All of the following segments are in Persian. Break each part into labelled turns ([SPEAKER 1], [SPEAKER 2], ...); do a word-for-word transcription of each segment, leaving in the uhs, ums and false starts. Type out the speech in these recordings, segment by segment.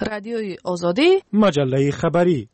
[SPEAKER 1] رادیوی آزادی،
[SPEAKER 2] مجله خبری.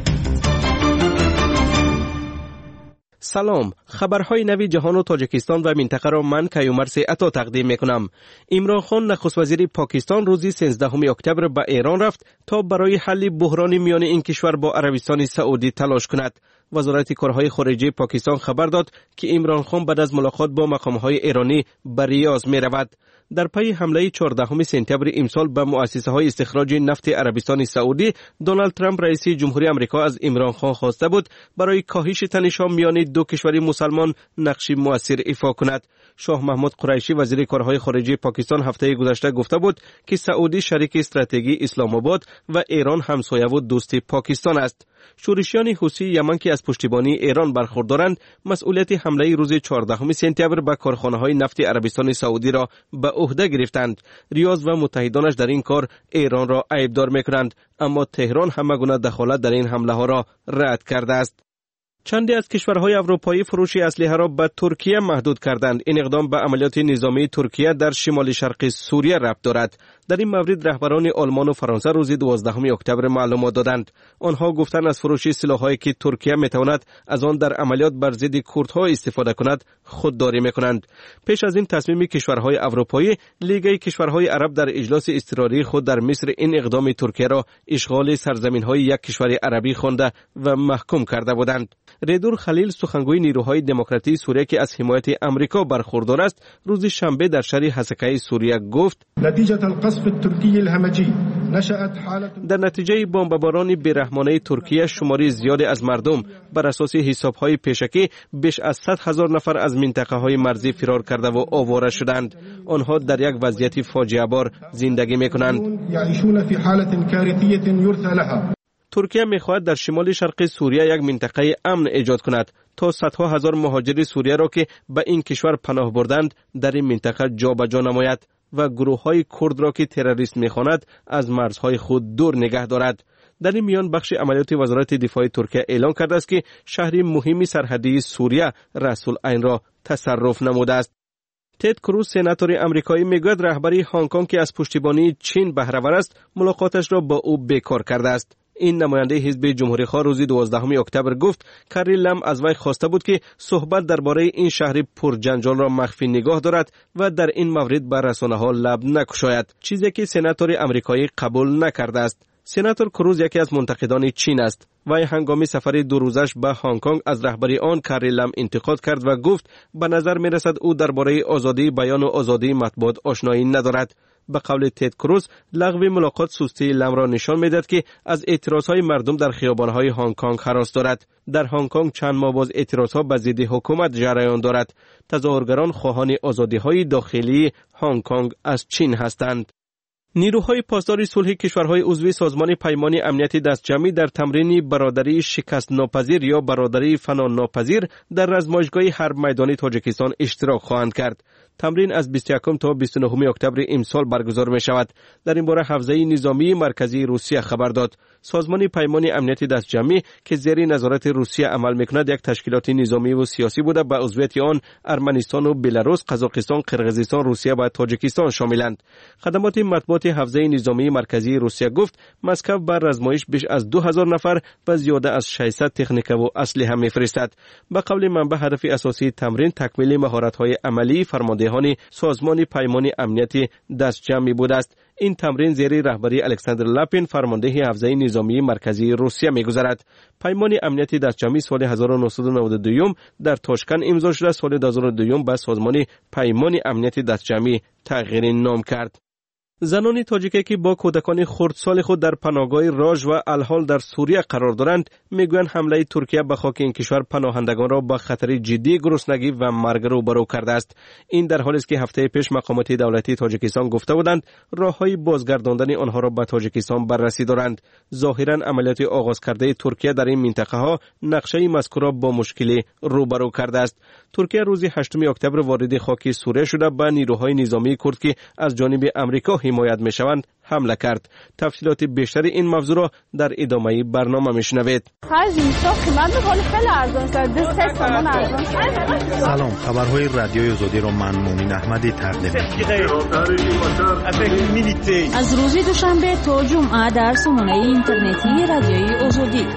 [SPEAKER 3] سلام، خبرهای نوی جهان و تاجیکستان و منطقه را من کیومرث عطا تقدیم میکنم. عمران خان نخست وزیر پاکستان روز سیزدهم اکتبر به ایران رفت تا برای حل بحران میان این کشور با عربستان سعودی تلاش کند. وزارت کارهای خارجه پاکستان خبر داد که عمران خان بعد از ملاقات با مقامهای ایرانی به ریاض می رود. در پی حمله چهاردهم سپتامبر امسال به مؤسسه های استخراج نفت عربستان سعودی، دونالد ترامپ رئیس جمهوری آمریکا از عمران خان خواسته بود برای کاهش تنش‌ها میان دو کشور مسلمان نقشی مؤثر ایفا کند. شاه محمود قریشی وزیر کارهای خارجه پاکستان هفته گذشته گفته بود که سعودی شریک استراتژی اسلام آباد و ایران همسایه و دوست پاکستان است. شورشیان حوثی یمن که از پشتیبانی ایران برخوردارند، مسئولیت حمله روز چهاردهم سپتامبر به کارخانه‌های نفت عربستان سعودی را به عهده گرفتند. ریاض و متحدانش در این کار ایران را عیبدار می‌کنند، اما تهران همه گونه دخالت در این حمله ها را رد کرده است. چندی از کشورهای اروپایی فروش اسلحه را به ترکیه محدود کردند. این اقدام به عملیات نظامی ترکیه در شمال شرق سوریه ربط دارد. در این مورد رهبران آلمان و فرانسه روز دوازدهم اکتبر معلومات دادند. آنها گفتند از فروش سلاح‌هایی که ترکیه میتواند از آن در عملیات بر ضد کردها استفاده کند خودداری میکنند. پیش از این تصمیم کشورهای اروپایی، لیگ کشورهای عرب در اجلاس اضطراری خود در مصر این اقدام ترکیه را اشغال سرزمین‌های یک کشور عربی خوانده و محکوم کرده بودند. ریدور خلیل سخنگوی نیروهای دموکراتی سوریه که از حمایت آمریکا برخوردار است، روز شنبه در شهر حسکه سوریه گفت در نتیجه بمباران بیرحمانه ترکیه شماری زیادی از مردم بر اساس حساب‌های پیشکی بیش از صد هزار نفر از منطقه‌های مرزی فرار کرده و آواره شدند. آنها در یک وضعیت فاجعه بار زندگی می‌کنند. ترکیه می‌خواهد در شمال شرق سوریه یک منطقه امن ایجاد کند تا صدها هزار مهاجر سوریه را که به این کشور پناه بردند در این منطقه جابجا نماید و گروه‌های کرد را که تروریست می‌خواند از مرزهای خود دور نگه دارد. در این میان بخش عملیات وزارت دفاع ترکیه اعلام کرده است که شهر مهم سرحدی سوریه رأس العین را تصرف نموده است. تد کروز سناتور آمریکایی میگوید رهبری هنگ کنگ که از پشتیبانی چین بهره‌ور است، ملاقاتش را با او بیکار کرده است. این نماینده حزب جمهوری خواه روز دوازدهم اکتبر گفت کری لم از وی خواسته بود که صحبت درباره این شهر پرجنجال را مخفی نگاه دارد و در این مورد بر رسانه‌ها لب نگشاید، چیزی که سناتور آمریکایی قبول نکرده است. سناتور کروز یکی از منتقدان چین است. وی هنگام سفر دو روزش به هنگ کنگ از رهبری آن کری لم انتقاد کرد و گفت به نظر می رسد او درباره آزادی بیان و آزادی مطبوعات آشنایی ندارد. به قول تد کروز، لغو ملاقات سستی لم را نشان می‌دهد که از اعتراضهای مردم در خیابان‌های هنگ کنگ هراس دارد. در هنگ کنگ چند ماه باز اعتراضها به ضد حکومت جریان دارد. تظاهرگران خواهان آزادی‌های داخلی هنگ کنگ از چین هستند. نیروهای پاسدار صلح کشورهای عضو سازمان پیمان امنیت دستجمعی در تمرین برادری شکست ناپذیر یا برادری فنا ناپذیر در رزمایشگاه حرب میدانی تاجیکستان اشتراک خواهند کرد. تمرین از بیست و یکم تا بیست و نهم اکتبر امسال برگزار می شود. در این باره حوزه نظامی مرکزی روسیه خبر داد. سازمان پیمان امنیت دستجمعی که زیر نظارت روسیه عمل میکند یک تشکیلات نظامی و سیاسی بوده. به عضویت آن ارمنستان و بلاروس، قزاقستان، قرقیزستان، روسیه و تاجیکستان شاملند. خدمات مطبوعات حوزه نظامی مرکزی روسیه گفت مسکو بر آزمایش بیش از دو هزار نفر و زیاده از ششصد تکنیک و اسلحه میفرستد. به قول منبع هدف اساسی تمرین تکمیل مهارت‌های عملی فرماندهان سازمان پیمان امنیت دستجمعی بوده است. این تمرین زیر رهبری الکساندر لاپین فرمانده حوزه نظامی مرکزی روسیه می‌گذرد. پیمان امنیت دستجمعی سال هزار و نهصد و نود و دو در تاشکند امضا شده. سال دو هزار و دو به سازمان پیمان امنیت دستجمعی تغییر نام کرد. زنان تاجیکی که با کودکان خردسال خود در پناهگاه راژ و الحال در سوریه قرار دارند میگویند حمله ترکیه به خاک این کشور پناهندگان را با خطر جدی گرسنگی و مرگ روبرو کرده است. این در حالی است که هفته پیش مقامات دولتی تاجیکستان گفته بودند راههای بازگرداندن آنها را به تاجیکستان بررسی دارند. ظاهرا عملیات آغاز کرده ترکیه در این منطقه ها نقشه مذکور را با مشکلی روبرو کرده است. ترکیه روز هشتم اکتبر وارد خاک سوریه شده به نیروهای نظامی کرد که از جانب آمریکا حمایت میشوند حمله کرد. تفصیلات بیشتر این موضوع را در ادامه برنامه میشنوید.
[SPEAKER 1] سلام، خبرهای رادیوی آزادی را من مومن احمدی تقدیم می‌کنم.
[SPEAKER 2] از روز دوشنبه تا جمعه در سامانه اینترنتی رادیوی آزادی.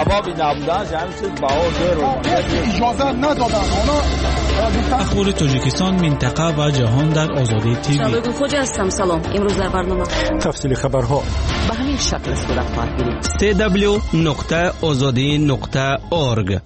[SPEAKER 4] اخبار تاجیکستان، منطقه و جهان در آزادی تیوی.
[SPEAKER 2] شبکه خوجا هستم. سلام. امروز در برنامه
[SPEAKER 1] تفصیل خبرها
[SPEAKER 2] به همین شکل صورت خواهد گرفت.
[SPEAKER 3] سی دبلیو نقطه آزادی نقطه اورگ.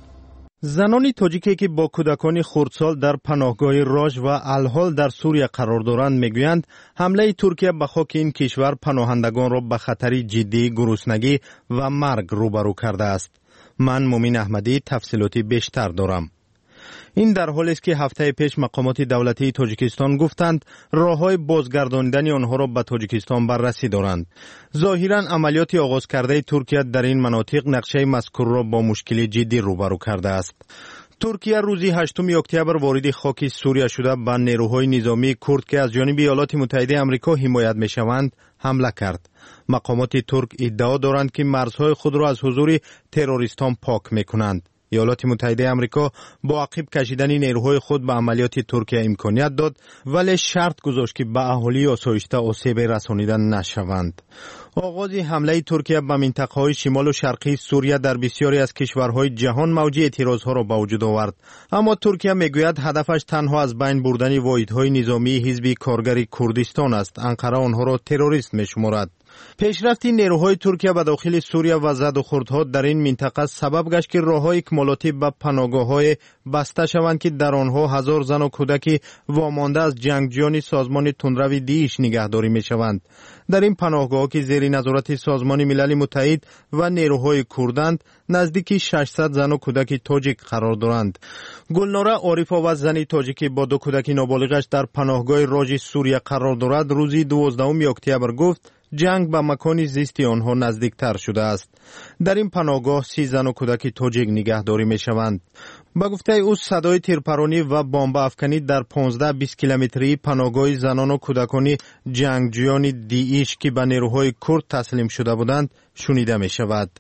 [SPEAKER 1] زنان تاجیکی که با کودکان خردسال در پناهگاه راج و الحال در سوریه قرار دارند میگویند حمله ترکیه به خاک این کشور پناهندگان را به خطری جدی گرسنگی و مرگ روبرو کرده است. من مومن احمدی تفصیلاتی بیشتر دارم. این در حالی است که هفته پیش مقامات دولتی تاجیکستان گفتند راههای بازگرداندن آنها را به تاجیکستان بررسی دارند. ظاهراً عملیات آغاز کرده ترکیه در این مناطق نقشه مذکور را با مشکل جدی روبرو کرده است. ترکیه روزی هشتم اکتبر وارد خاک سوریه شده به نیروهای نظامی کرد که از جانب ایالات متحده آمریکا حمایت می‌شوند حمله کرد. مقامات ترک ادعا دارند که مرزهای خود را از حضور تروریستان پاک می‌کنند. ایالات متحده آمریکا با عقب کشیدن نیروهای خود به عملیات ترکیه امکانیت داد، ولی شرط گذاشت که به اهالی آسایشته آسیب رسانیده نشوند. آغاز حمله ترکیه به منطقه‌های شمال و شرقی سوریه در بسیاری از کشورهای جهان موج اعتراضها را به وجود آورد. اما ترکیه میگوید هدفش تنها از بین بردن واحدهای نظامی حزب کارگر کردستان است. انقره آنها را تروریست میشمارد. پیشرفت نیروهای ترکیه به داخل سوریه و زد و خوردها در این منطقه سبب گشت که راههای اکمالاتی به پناهگاه‌های بسته شوند که در آنها هزار زن و کودک وامانده از جنگجویان سازمان تندرو داعش نگهداری می‌شوند. در این پناهگاه‌ها که زیر نظارت سازمان ملل متحد و نیروهای کردند، نزدیک ششصد زن و کودک تاجیک قرار دارند. گلناره عارفه و زنی تاجیکی با دو کودک نابالغش در پناهگاه راج سوریه قرار دارد روزی دوازدهم اکتبر گفت جنگ به مکان زیستی آنها نزدیکتر شده است. در این پناهگاه سی زن و کودک تاجیک نگهداری می شوند. با گفته او صدای تیرپرانی و بمب افکنی در پانزده بیست کیلومتری پناهگاه زنان و کودکان جنگجویان داعش که به نیروهای کرد تسلیم شده بودند شنیده می شود.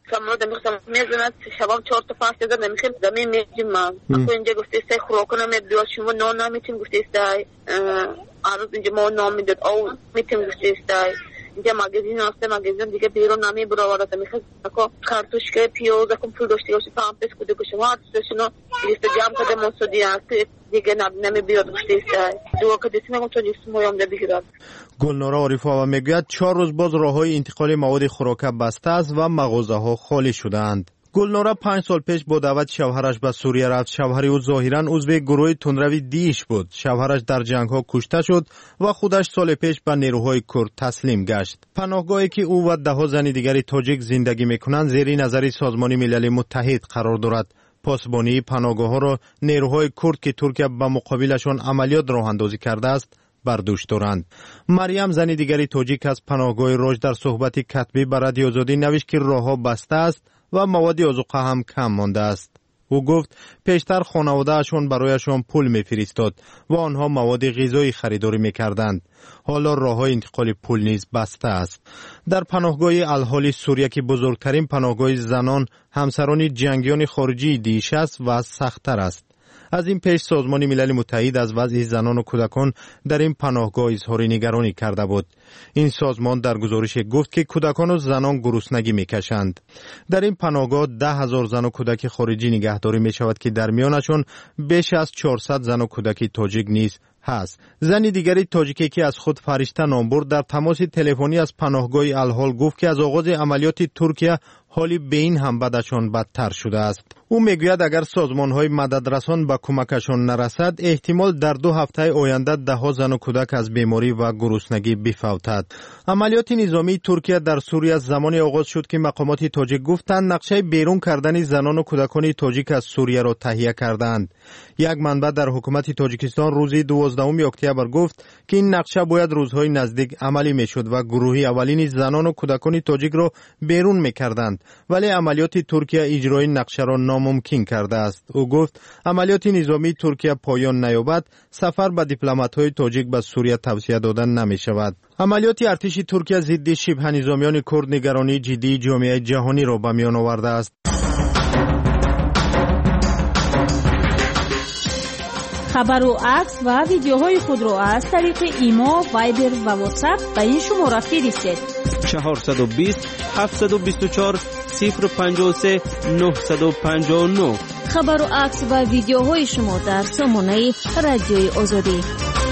[SPEAKER 5] شباب چهار تا پنج تا نمیخیم زمین میجیم ما اخو اینجا گفته است خوراکنا میداد شما نان نمیتیم گفته است هر روز اینجا ما نان میداد او میتیم گفته است اینجا مغازین هست مغازین دیگه بیرون نمی براورد میخواد اکو کارتوشکه پیاز اکو پول داشته باشه پامپس کده که شما ارتشنو لیست جام کده مسودی است دیگه نمی بیاد گفته است دو کده میگم تو لیست مویم ده بگیرد.
[SPEAKER 1] گلناره عارفه و میگوید چهار روز باز راههای انتقال مواد خوراک بسته است و مغازه‌ها خالی شده‌اند. گلناره پنج سال پیش با دعوت شوهرش به سوریه رفت. شوهر او ظاهراً عضو گروه تندرو داعش بود. شوهرش در جنگ‌ها کشته شد و خودش سال پیش به نیروهای کرد تسلیم گشت. پناهگاهی که او و ده زن دیگری تاجیک زندگی می‌کنند زیر نظر سازمان ملل متحد قرار دارد. پاسبانی پناهگاه‌ها را نیروهای کرد که ترکیه به مقابلشان عملیات راه اندازی کرده است بر دوش دارند. مریم زن دیگری تاجیک از پناهگاه راج در صحبت کتبی به رادیو آزادی نوشت که راه‌ها بسته است و مواد آذوقه هم کم مانده است. او گفت پیشتر خانواده‌شان برایشان پول می‌فرستاد و آنها مواد غذایی خریداری می‌کردند. حالا راه‌های انتقال پول نیز بسته است. در پناهگاه الحالی سوریه که بزرگترین پناهگاه زنان همسران جنگیان خارجی داعش است و سخت‌تر است. از این پیش سازمان ملل متحد از وضع زنان و کودکان در این پناهگاه اظهار نگرانی کرده بود. این سازمان در گزارش گفت که کودکان و زنان گرسنگی میکشند. در این پناهگاه ده هزار زن و کودک خارجی نگهداری می شود که در میانشان بیش از چهارصد زن و کودک تاجیک نیز هست. زن دیگری تاجیکی که از خود فرشته نام برد در تماس تلفنی از پناهگاه الحال گفت که از آغاز عملیات ترکیه حالی به این هم بدشان بدتر شده است. او میگوید اگر سازمان‌های مددرسان به کمکشان نرسد احتمال در دو هفته آینده ده ها زن و کودک از بیماری و گرسنگی بفوتد. عملیات نظامی ترکیه در سوریه زمانی آغاز شد که مقامات تاجیک گفتند نقشه بیرون کردن زنان و کودکان تاجیک از سوریه را تهیه کردند. یک منبع در حکومت تاجیکستان روز دوازدهم اکتبر گفت که این نقشه باید روزهای نزدیک عملی میشد و گروهی اولین زنان و کودکان تاجیک را بیرون میکردند بودند، ولی عملیات ترکیه اجرای نقشه را ناممکن کرده است. او گفت عملیات نظامی ترکیه پایان نیابد، سفر به دیپلمات‌های تاجیک به سوریه توصیه دادن نمی شود. عملیات ارتش ترکیه ضد شبه نظامیان کرد نگرانی جدی جامعه جهانی را به میان آورده است.
[SPEAKER 2] خبر و عکس و ویدیوهای خود را از طریق ایما، وایبر و واتساپ به این شماره فرستید.
[SPEAKER 3] چهارصد و بیست هفتصد و بیست و چهار صفر پنجاه و سه نهصد و پنجاه و نه.
[SPEAKER 2] خبر و عکس و ویدیوهای شما در سامانه رادیوی آزادی.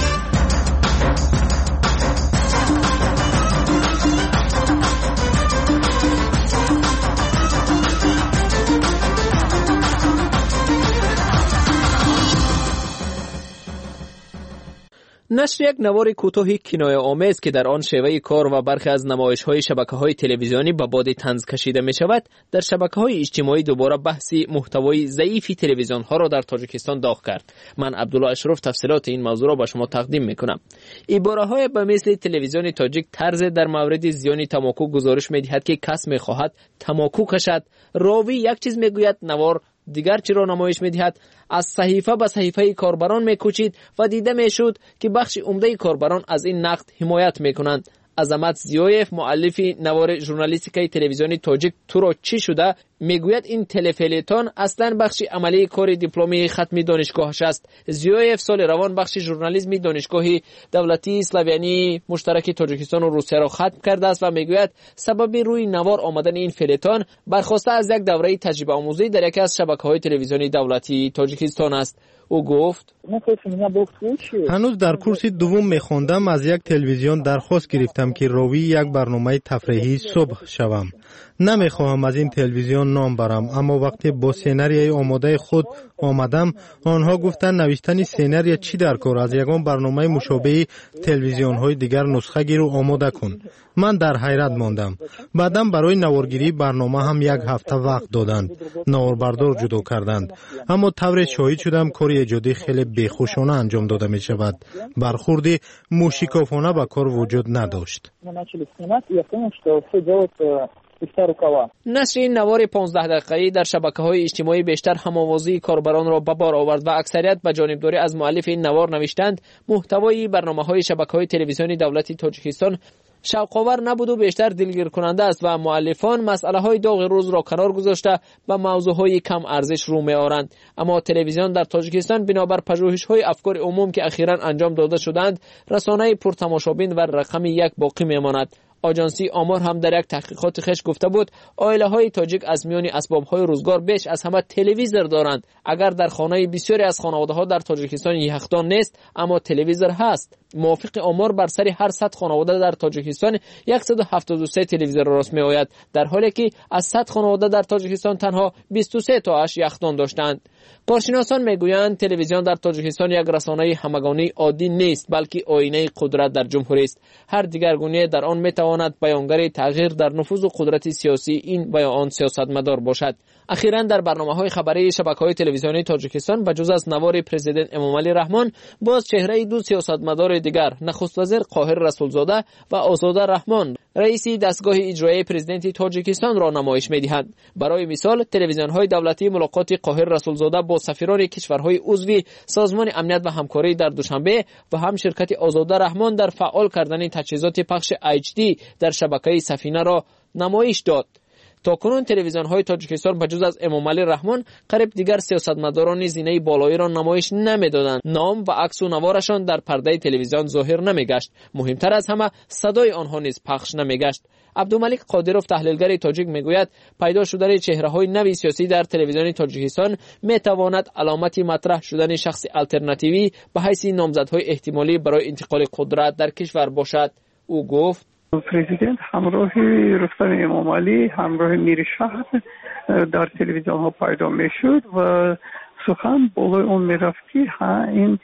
[SPEAKER 6] نشر یک نوار کوتاه کنایه‌آمیز که در آن شیوه کار و برخی از نمایش‌های شبکه‌های تلویزیونی به باد طنز کشیده می‌شود، در شبکه‌های اجتماعی دوباره بحثی محتوای ضعیف تلویزیون‌ها را در تاجیکستان داغ کرد. من عبدالله اشرف تفصیلات این موضوع را به شما تقدیم می‌کنم. عباره‌های به مثل تلویزیون تاجیک طرز در مورد زیان تماکو گزارش می‌دهد که کس می‌خواهد تماکو کشد، راوی یک چیز می‌گوید، نوار دیگر چی را نمایش می‌دهد. از صحیفه به صحیفه کاربران می‌کوچید و دیده می‌شد که بخش عمده کاربران از این نقد حمایت می‌کنند. عظمت زیایف، مؤلف نوار ژورنالیستیک تلویزیونی تاجیک تو را چی شده، میگوید این تلفلیتون اصلا بخشی عملی کار دیپلمی ختمی دانشگاهش است. زیایف سال روان بخشی ژورنالیسم دانشگاه دولتی اسلاویانی مشترک تاجیکستان و روسیه را ختم کرده است و میگوید سبب روی نوار آمدن این فلیتون برخواسته از یک دوره تجربه آموزی در یکی از شبکه‌های تلویزیونی دولتی تاجیکستان است. او گفت
[SPEAKER 1] هنوز در کورس دوم میخوندم، از یک تلویزیون درخواست گرفتم که راوی یک برنامه تفریحی صبح شوم. نمیخواهم از این تلویزیون نام برم، اما وقتی با سیناریوی آماده خود آمدم، آنها گفتن نوشتن سیناریو چی در کار، از یگان برنامه مشابه تلویزیون های دیگر نسخه گیر و آماده کن. من در حیرت ماندم. بعداً برای نوارگیری برنامه هم یک هفته وقت دادند. نواربردار جدا کردند. اما طور شاهد شدم کار ایجادی خیلی بیخوشانه انجام داده می شود. برخوردی موشکافانه به کار وجود نداشت.
[SPEAKER 6] نشر این نوار پانزده دقیقه‌ای در شبکه‌های اجتماعی بیشتر هم‌آوازی کاربران را به بار آورد و اکثریت به جانبداری از مؤلف این نوار نوشتند محتوای برنامه‌های شبکه‌های تلویزیونی دولتی تاجیکستان شوق‌آور نبود و بیشتر دلگیر کننده است و مؤلفان مسئله‌های داغ روز را کنار گذاشته به موضوع‌های کم ارزش رو می‌آورند. اما تلویزیون در تاجیکستان بنابر پژوهش‌های افکار عموم که اخیراً انجام داده شدند، رسانه پرتماشابین و رقم یک باقی می‌ماند. آژانسی آمار هم در یک تحقیقات خش گفته بود عائله‌های تاجیک از میان اسباب‌های روزگار بیش از همه تلویزور دارند. اگر در خانه بسیاری از خانواده‌ها در تاجیکستان یخدان نیست، اما تلویزور هست. موافق آمار بر سر هر صد خانواده در تاجیکستان صد و هفتاد و سه تلویزور راست می‌آید، در حالی که از صد خانواده در تاجیکستان تنها بیست و سه تاش یخدان داشتند. کارشناسان میگویند تلویزیون در تاجیکستان یک رسانه همگانی عادی نیست، بلکه آینه قدرت در جمهوری است. هر دیگرگونی در آن میتواند بیانگر تغییر در نفوذ و قدرت سیاسی این و یا آن سیاستمدار باشد. اخیراً در برنامه‌های خبری شبکه‌های تلویزیونی تاجیکستان بجز از نوار پرزیدنت امامعلی رحمان، باز چهره دو سیاستمدار دیگر، نخست وزیر قاهر رسولزاده و آزاده رحمان، رئیس دستگاه اجرایی پرزیدنت تاجیکستان را نمایش می‌دهند. برای مثال تلویزیون‌های دولتی ملاقات قاهر رسولزاده با سفیران کشورهای عضو سازمان امنیت و همکاری در دوشنبه و هم شرکت آزاده رحمان در فعال کردن تجهیزات پخش اچ دی در شبکه سفینه را نمایش داد. تاکنون تلویزیون‌های تاجیکستان بجز از امامعلی رحمان قریب دیگر سیاستمداران زینه بالایی را نمایش نمی‌دادند. نام و عکس و نوارشان در پرده تلویزیون ظاهر نمی‌گشت. مهمتر از همه صدای آنها نیز پخش نمی‌گشت. عبدالملک قادروف تحلیلگر تاجیک میگوید پیدا شدن چهره‌های نوی سیاسی در تلویزیون تاجیکستان میتواند علامتی مطرح شدن شخص الटरनेटिवی به حیث نامزدهای احتمالی برای انتقال قدرت در کشور باشد. او گفت
[SPEAKER 7] پرزیدنت همراه رستم امامعلی همراه میر شهر در تلویزیون ها پیدا میشد و سخن بالای اون میرفت که این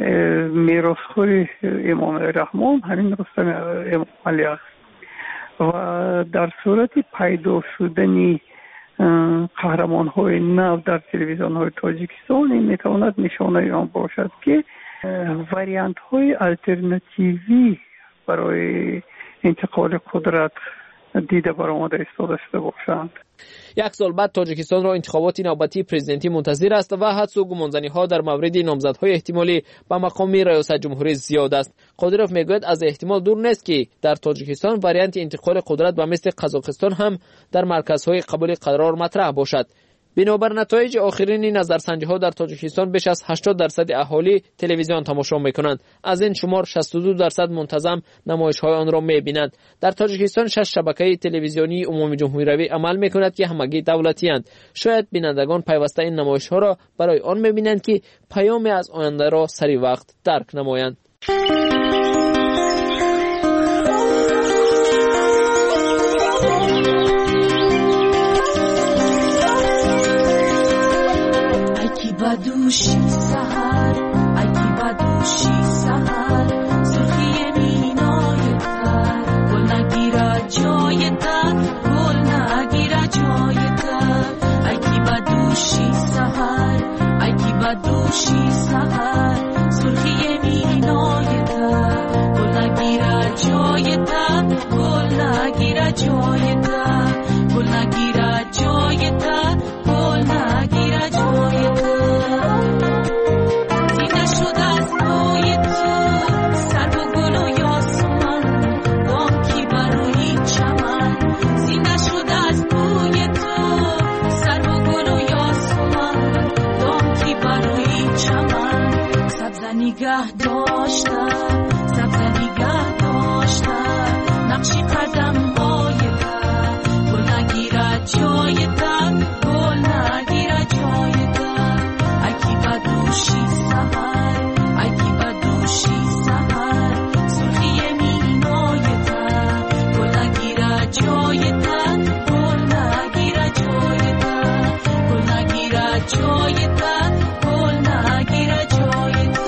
[SPEAKER 7] میراثخوار امام رحمان همین رستم امامعلی است و در صورت پیدا شدن قهرمان های نو در تلویزیون های تاجیکستان این میتواند نشانه آن باشد که وریانت های الटरनेटिवی برای انتقال قدرت دیده برآمده ایستاده شده باشند.
[SPEAKER 6] یک سال بعد تاجیکستان را انتخابات نوبتی پرزیدنتی منتظر است و حدس و گمانزنی‌ها در مورد نامزدهای احتمالی به مقام ریاست جمهوری زیاد است. قادروف میگوید از احتمال دور نیست که در تاجیکستان واریانت انتقال قدرت به مثل قزاقستان هم در مرکزهای قبول قرار مطرح باشد. بنابر نتایج آخرین نظرسنجی‌ها در تاجیکستان بیش از هشتاد درصد اهالی تلویزیون تماشا می‌کنند. از این شمار شصت و دو درصد منتظم نمایش‌های آن را می‌بینند. در تاجیکستان شش شبکه تلویزیونی عمومی جمهوری اعمال می‌کند که همگی دولتی اند. شاید بینندگان پیوسته این نمایش‌ها را برای آن می‌بینند که پیامی از آینده را سری وقت درک نمایند.
[SPEAKER 8] بدوشی سحر ای کی بدوشی سحر سرخی مینای تر گل نگیره جای تر گل نگیره جای تر ای کی بدوشی سحر ای کی بدوشی سحر سرخی مینای تر گل نگیره جای تر گل نگیره جای تر گل نگیره جای تر گل نگیره جای تر نگاه داشته سبز نگاه داشته نقشی قدم های در گل نگیره جای در گل نگیره جای در ای کی بدوشی سحر ای کی بدوشی سحر سرخی مینای در گل نگیره جای در گل نگیره جای در گل نگیره جای در گل نگیره جای در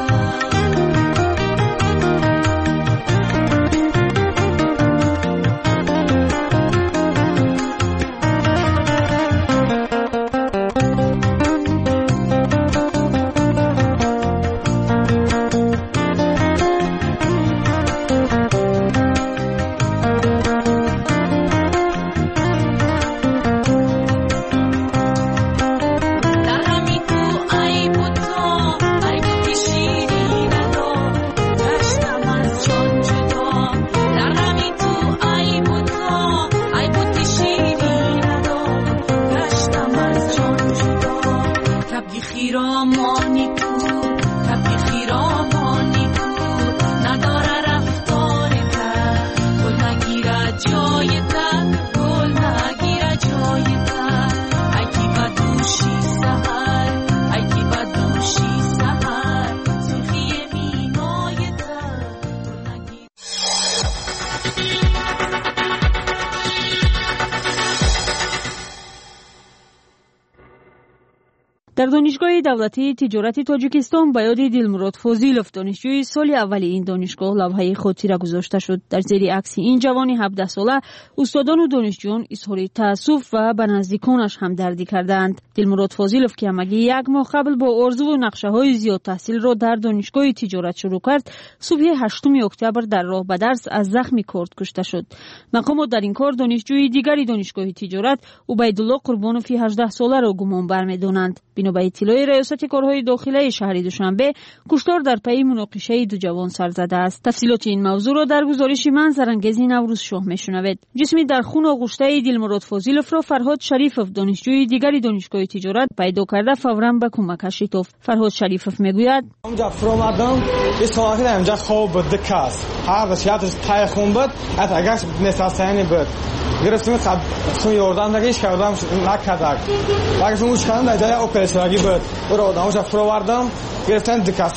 [SPEAKER 2] در دانشگاه دولتی تجارت تاجیکستان به یاد دلمراد فاضیلوف دانشجوی سال اول این دانشگاه لوحه خود تیره گذاشته شد. در زیر عکس این جوان هفده ساله استادان و دانشجویان اظهار تأسف و به نزدیکانش همدردی کردند. دلمراد فاضیلوف که همگی یک ماه قبل با آرزو و نقشه‌های زیاد تحصیل را در دانشگاه تجارت شروع کرد، صبح هشتم اکتبر در راه به درس از زخم کارد کشته شد. مقامات در این کار دانشجوی دیگری دانشگاه تجارت عبیدالله قربانوف هجده ساله را گمان برمی‌دانند. بنا به اطلاع ریاست کارهای داخلی شهر دوشنبه، کشتار در پی مناقشه دو جوان سر زده است. تفصیلات این موضوع را در گزارش منظرانگیز نوروز شاه میشنوید. جسمی در خون آغشته دلمراد فاضیلوف را فرهاد شریفوف دانشجوی دیگری دانشگاه تجارت پیدا کرده فوراً به کمکش شتافت. فرهاد شریفوف میگوید
[SPEAKER 9] اونجا فرامدم یه ساعتی اونجا خواب بود دکاس هر دو شیادش تای خون بود حتی اگرش نساسانی بود گرفتیم خب خون یاردم نگیش کردم نکردم اگرش اون کردم در جای اپراسیونی بود برو اونجا فراوردم گرفتن دکاس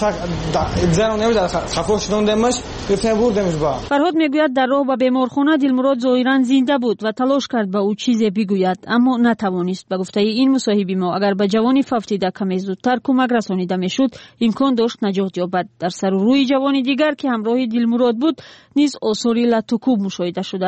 [SPEAKER 9] زنم نمی‌داد خفاش شدندمش گرفتن بردمش با.
[SPEAKER 2] فرهاد میگوید در راه به بیمارخانه دلمراد ظاهراً زنده بود و تلاش کرد به او چیزی بگوید اما نتوانست. به گفته این مصاحبی ما اگر به جوانی فوتیده کمی زودتر کمک رسانیده میشد امکان داشت نجات یابد. در سر و روی جوانی دیگر که همراه دلمراد بود نیز آثاری لطوکوب مشاهده شده است.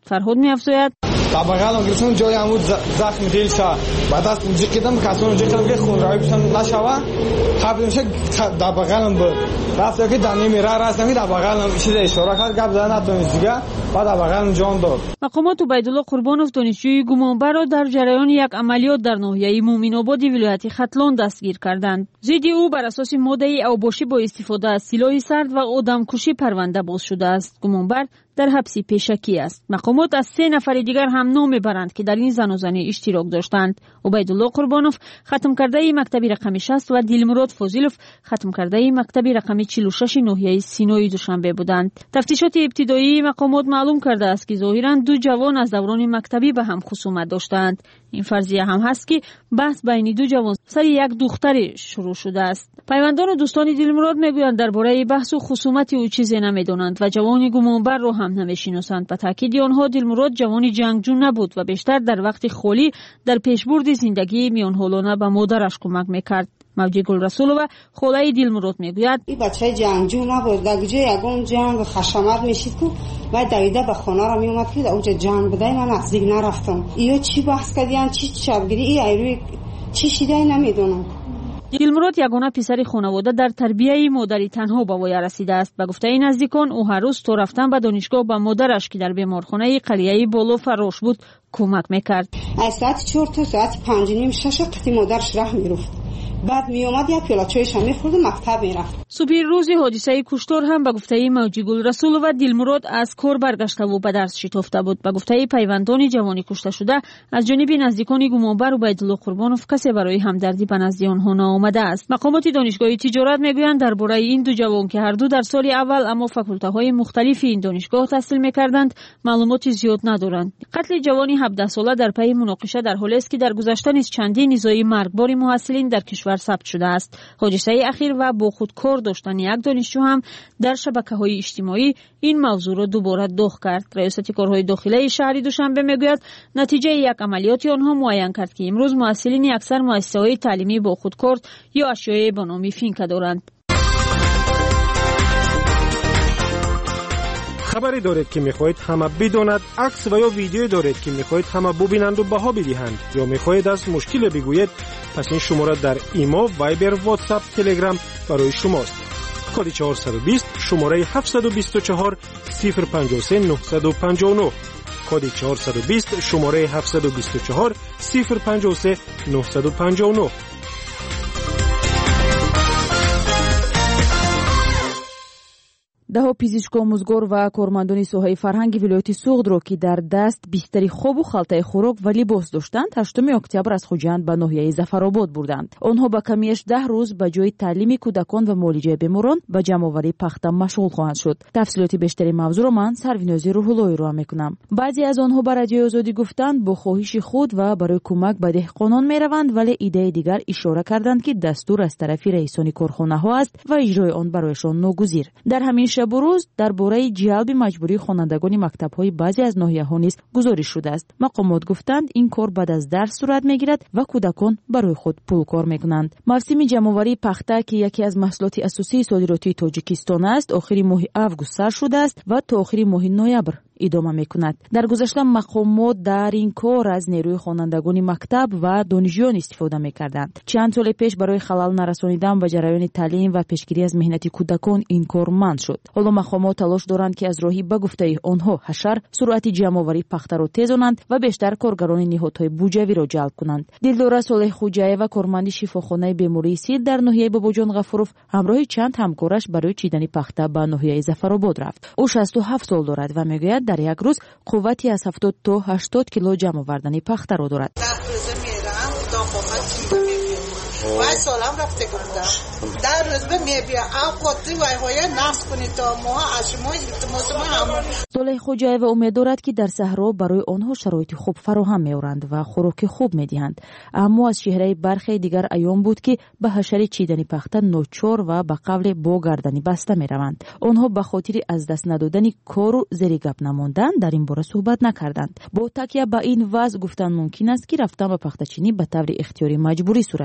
[SPEAKER 2] فرهاد می‌افزاید
[SPEAKER 9] در بغل گرفتن جای عمود زخم دل شد بعد از اونجا کدام کسان اونجا کدام که خون روی بشن نشوه خب میشه در بغلم بود رفت که دنی میره راست نمی در بغلم چیز اشاره کرد گپ زدن نتونست دیگه بعد در بغلم جان داد.
[SPEAKER 2] مقامات عبیدالله قربانوف دانشجوی گمانبر را در جریان یک عملیات در ناحیه مومن‌آباد ولایت ختلان دستگیر کردند. ضد او بر اساس ماده اوباشی با استفاده از سلاح سرد و آدمکشی پرونده باز شده است. گمانبر در حبس پیشکی است. مقامات از سه نفر دیگر هم نام میبرند که در این زنازنه اشتراک داشتند. عبیدالله قربانوف ختم کرده مکتب رقم شصت و دلمراد فضیلوف ختم کرده مکتب رقم چهل و شش ناحیه سینای دوشنبه بودند. تفتیشات ابتدایی مقامات معلوم کرده است که ظاهرا دو جوان از دوران مکتبی به هم خصومت داشتند. این فرضیه هم هست که بحث بین دو جوان سر یک دختر شروع شده است. پیوندان و دوستان دلمراد میگویند درباره بحث و خصومت او چیزی نمیدونند و جوان گمانبر را هم نمیشناسند. به تاکید آنها دلمراد جوانی جنگجو نبود و بیشتر در وقت خالی در پیشبرد زندگی میانهالانه به مادرش کمک میکرد. موجی گلرسولова خاله دلمراد میگوید
[SPEAKER 10] این بچه جنگجو نبود، در گوشه یگان جنگ خشمت میشید که و دویده به خانه را میومد که در اونجا جنگ بوده من نزدیک نرفتم. ایو چی بحث کردین چی شبگیری ای ایروی چی شیده نمیدونم.
[SPEAKER 2] دلمراد یگانه پسر خانواده در تربیه مادری تنها به وی رسیده است. به گفته نزدیکان او هر روز تا رفتن به دانشگاه به مادرش که در بیمارخانه قلیه بالا فراش بود کمک میکرد.
[SPEAKER 10] از ساعت چهار تا ساعت پنج نیم شش وقتی مادرش راه میرفت بعد می اومد یک پیاله چایش هم میخورد و مکتب میرفت.
[SPEAKER 2] صبح روز حادثه کشتار هم به گفته موجی گلرسولova دلمراد از کار برگشته و به درس شتافته بود. به گفته پیوندان جوانی کشته شده از جانب نزدیکان گمانبر عبیدالله قربانوف کسی برای همدردی به نزد آنها نآمده است. مقامات دانشگاه تجارت میگویند درباره این دو جوان که هر دو در سال اول اما فاکولته مختلف این دانشگاه تحصیل میکردند معلومات زیاد ندارند. قتل جوانی هفده ساله در پی مناقشه در حالی است که در گذشته نیز چندین نزاع مرگبار محصلین در کشور ثبت شده است. حادثه اخیر و با خود کار داشتن یک دانشجو هم در شبکه‌های اجتماعی این موضوع را دوباره داغ کرد. ریاست کارهای داخلی شهری دوشنبه میگوید نتیجه یک عملیات آنها معین کرد که امروز محصلین اکثر مؤسسه‌های تعلیمی با خود کار یا اشیاء به نام فینکا دارند.
[SPEAKER 11] خبری دارید که میخواهید همه بداند، عکس و یا ویدیو دارید که میخواهید همه ببینند و بها بدهند یا میخواهید از مشکل بگویید، پس این شماره در ایما، وایبر، واتساپ، تلگرام برای شماست. کد چهارصد و بیست شماره هفتصد و بیست و چهار صفر پنجاه و سه نهصد و پنجاه و نه. کد چهارصد و بیست شماره هفتصد و بیست و چهار صفر پنجاه و سه نهصد و پنجاه و نه.
[SPEAKER 12] دهها پزشک آموزگار و کارمندان ساحه فرهنگ ولایت سوغد را که در دست بیستری خواب و خلطه خوراک و لباس داشتند هشتم اکتبر از خوجند به ناحیه ظفرآباد بردند. آنها با کمیش ده روز به جای تعلیم کودکان و معالجه بیماران به جمع‌آوری پخته مشغول خواهند شد. تفصیلات بیشتری موضوع را من سرویناز روح‌اللهی را میکنم. بعضی از آنها به رادیو آزادی گفتند با خواهش خود و برای کمک به دهقانان میروند، ولی ایده دیگر اشاره کردند که دستور از طرف رئیسان کارخانه‌ها است و اجرای آن برایشان ناگزیر. در همین شب و روز درباره جلب مجبوری خوانندگان مکتب‌های بعضی از ناحیه‌ها نیز گزارش شده است. مقامات گفتند این کار بعد از درس صورت می‌گیرد و کودکان برای خود پول کار می‌کنند. موسم جمع‌آوری پخته که یکی از محصولات اساسی صادراتی تاجیکستان است، آخر ماه آگوست سر شده است و تا آخر ماه نوامبر ادامه میکند. در گذشته مقامات در این کار از نیروی خوانندگان مکتب و دانشجویان استفاده میکردند. چند سال پیش برای خلل نرسانیدن به جریان تعلیم و پیشگیری از مهنت کودکان این کار منع شد. حالا مقامات تلاش دارند که از راهی به گفته آنها حشر سرعت جمع‌آوری پخته را تیزانند و بیشتر کارگران نهادهای بودجوی را جلب کنند. دلدار صالح خوجایeva کارمند شفاخانه بیماری سید در ناحیه باباجان غفورов همراه چند همکارش برای چیدن پخته به ناحیه ظفرآباد رفت. او شصت و هفت سال دارد و میگوید در یک روز قوتی از هفتاد تا هشتاد کیلو جمع آوردن پخته را دارد.
[SPEAKER 13] وای سالم رفته گفتم در روز به میبیا آ قطعی وای های نفس کنید تا ما اشمای التماس ما همون.
[SPEAKER 12] صالح خوجایeva امید دارد که در صحرا برای آنها شرایط خوب فراهم می‌آورند و خوراک خوب می‌دهند. اما از چهره برخی دیگر عیان بود که به حشره چیدن پخته ناچار و به قبل با گردنی بسته می‌روند. آنها به خاطر از دست ندادن کار و زیر گپ نماندن در این باره صحبت نکردند. با تکیه به این وضع گفتن ممکن است که رفتن به پخته‌چینی به طور اختیاری مجبوری صورت می‌گیرد.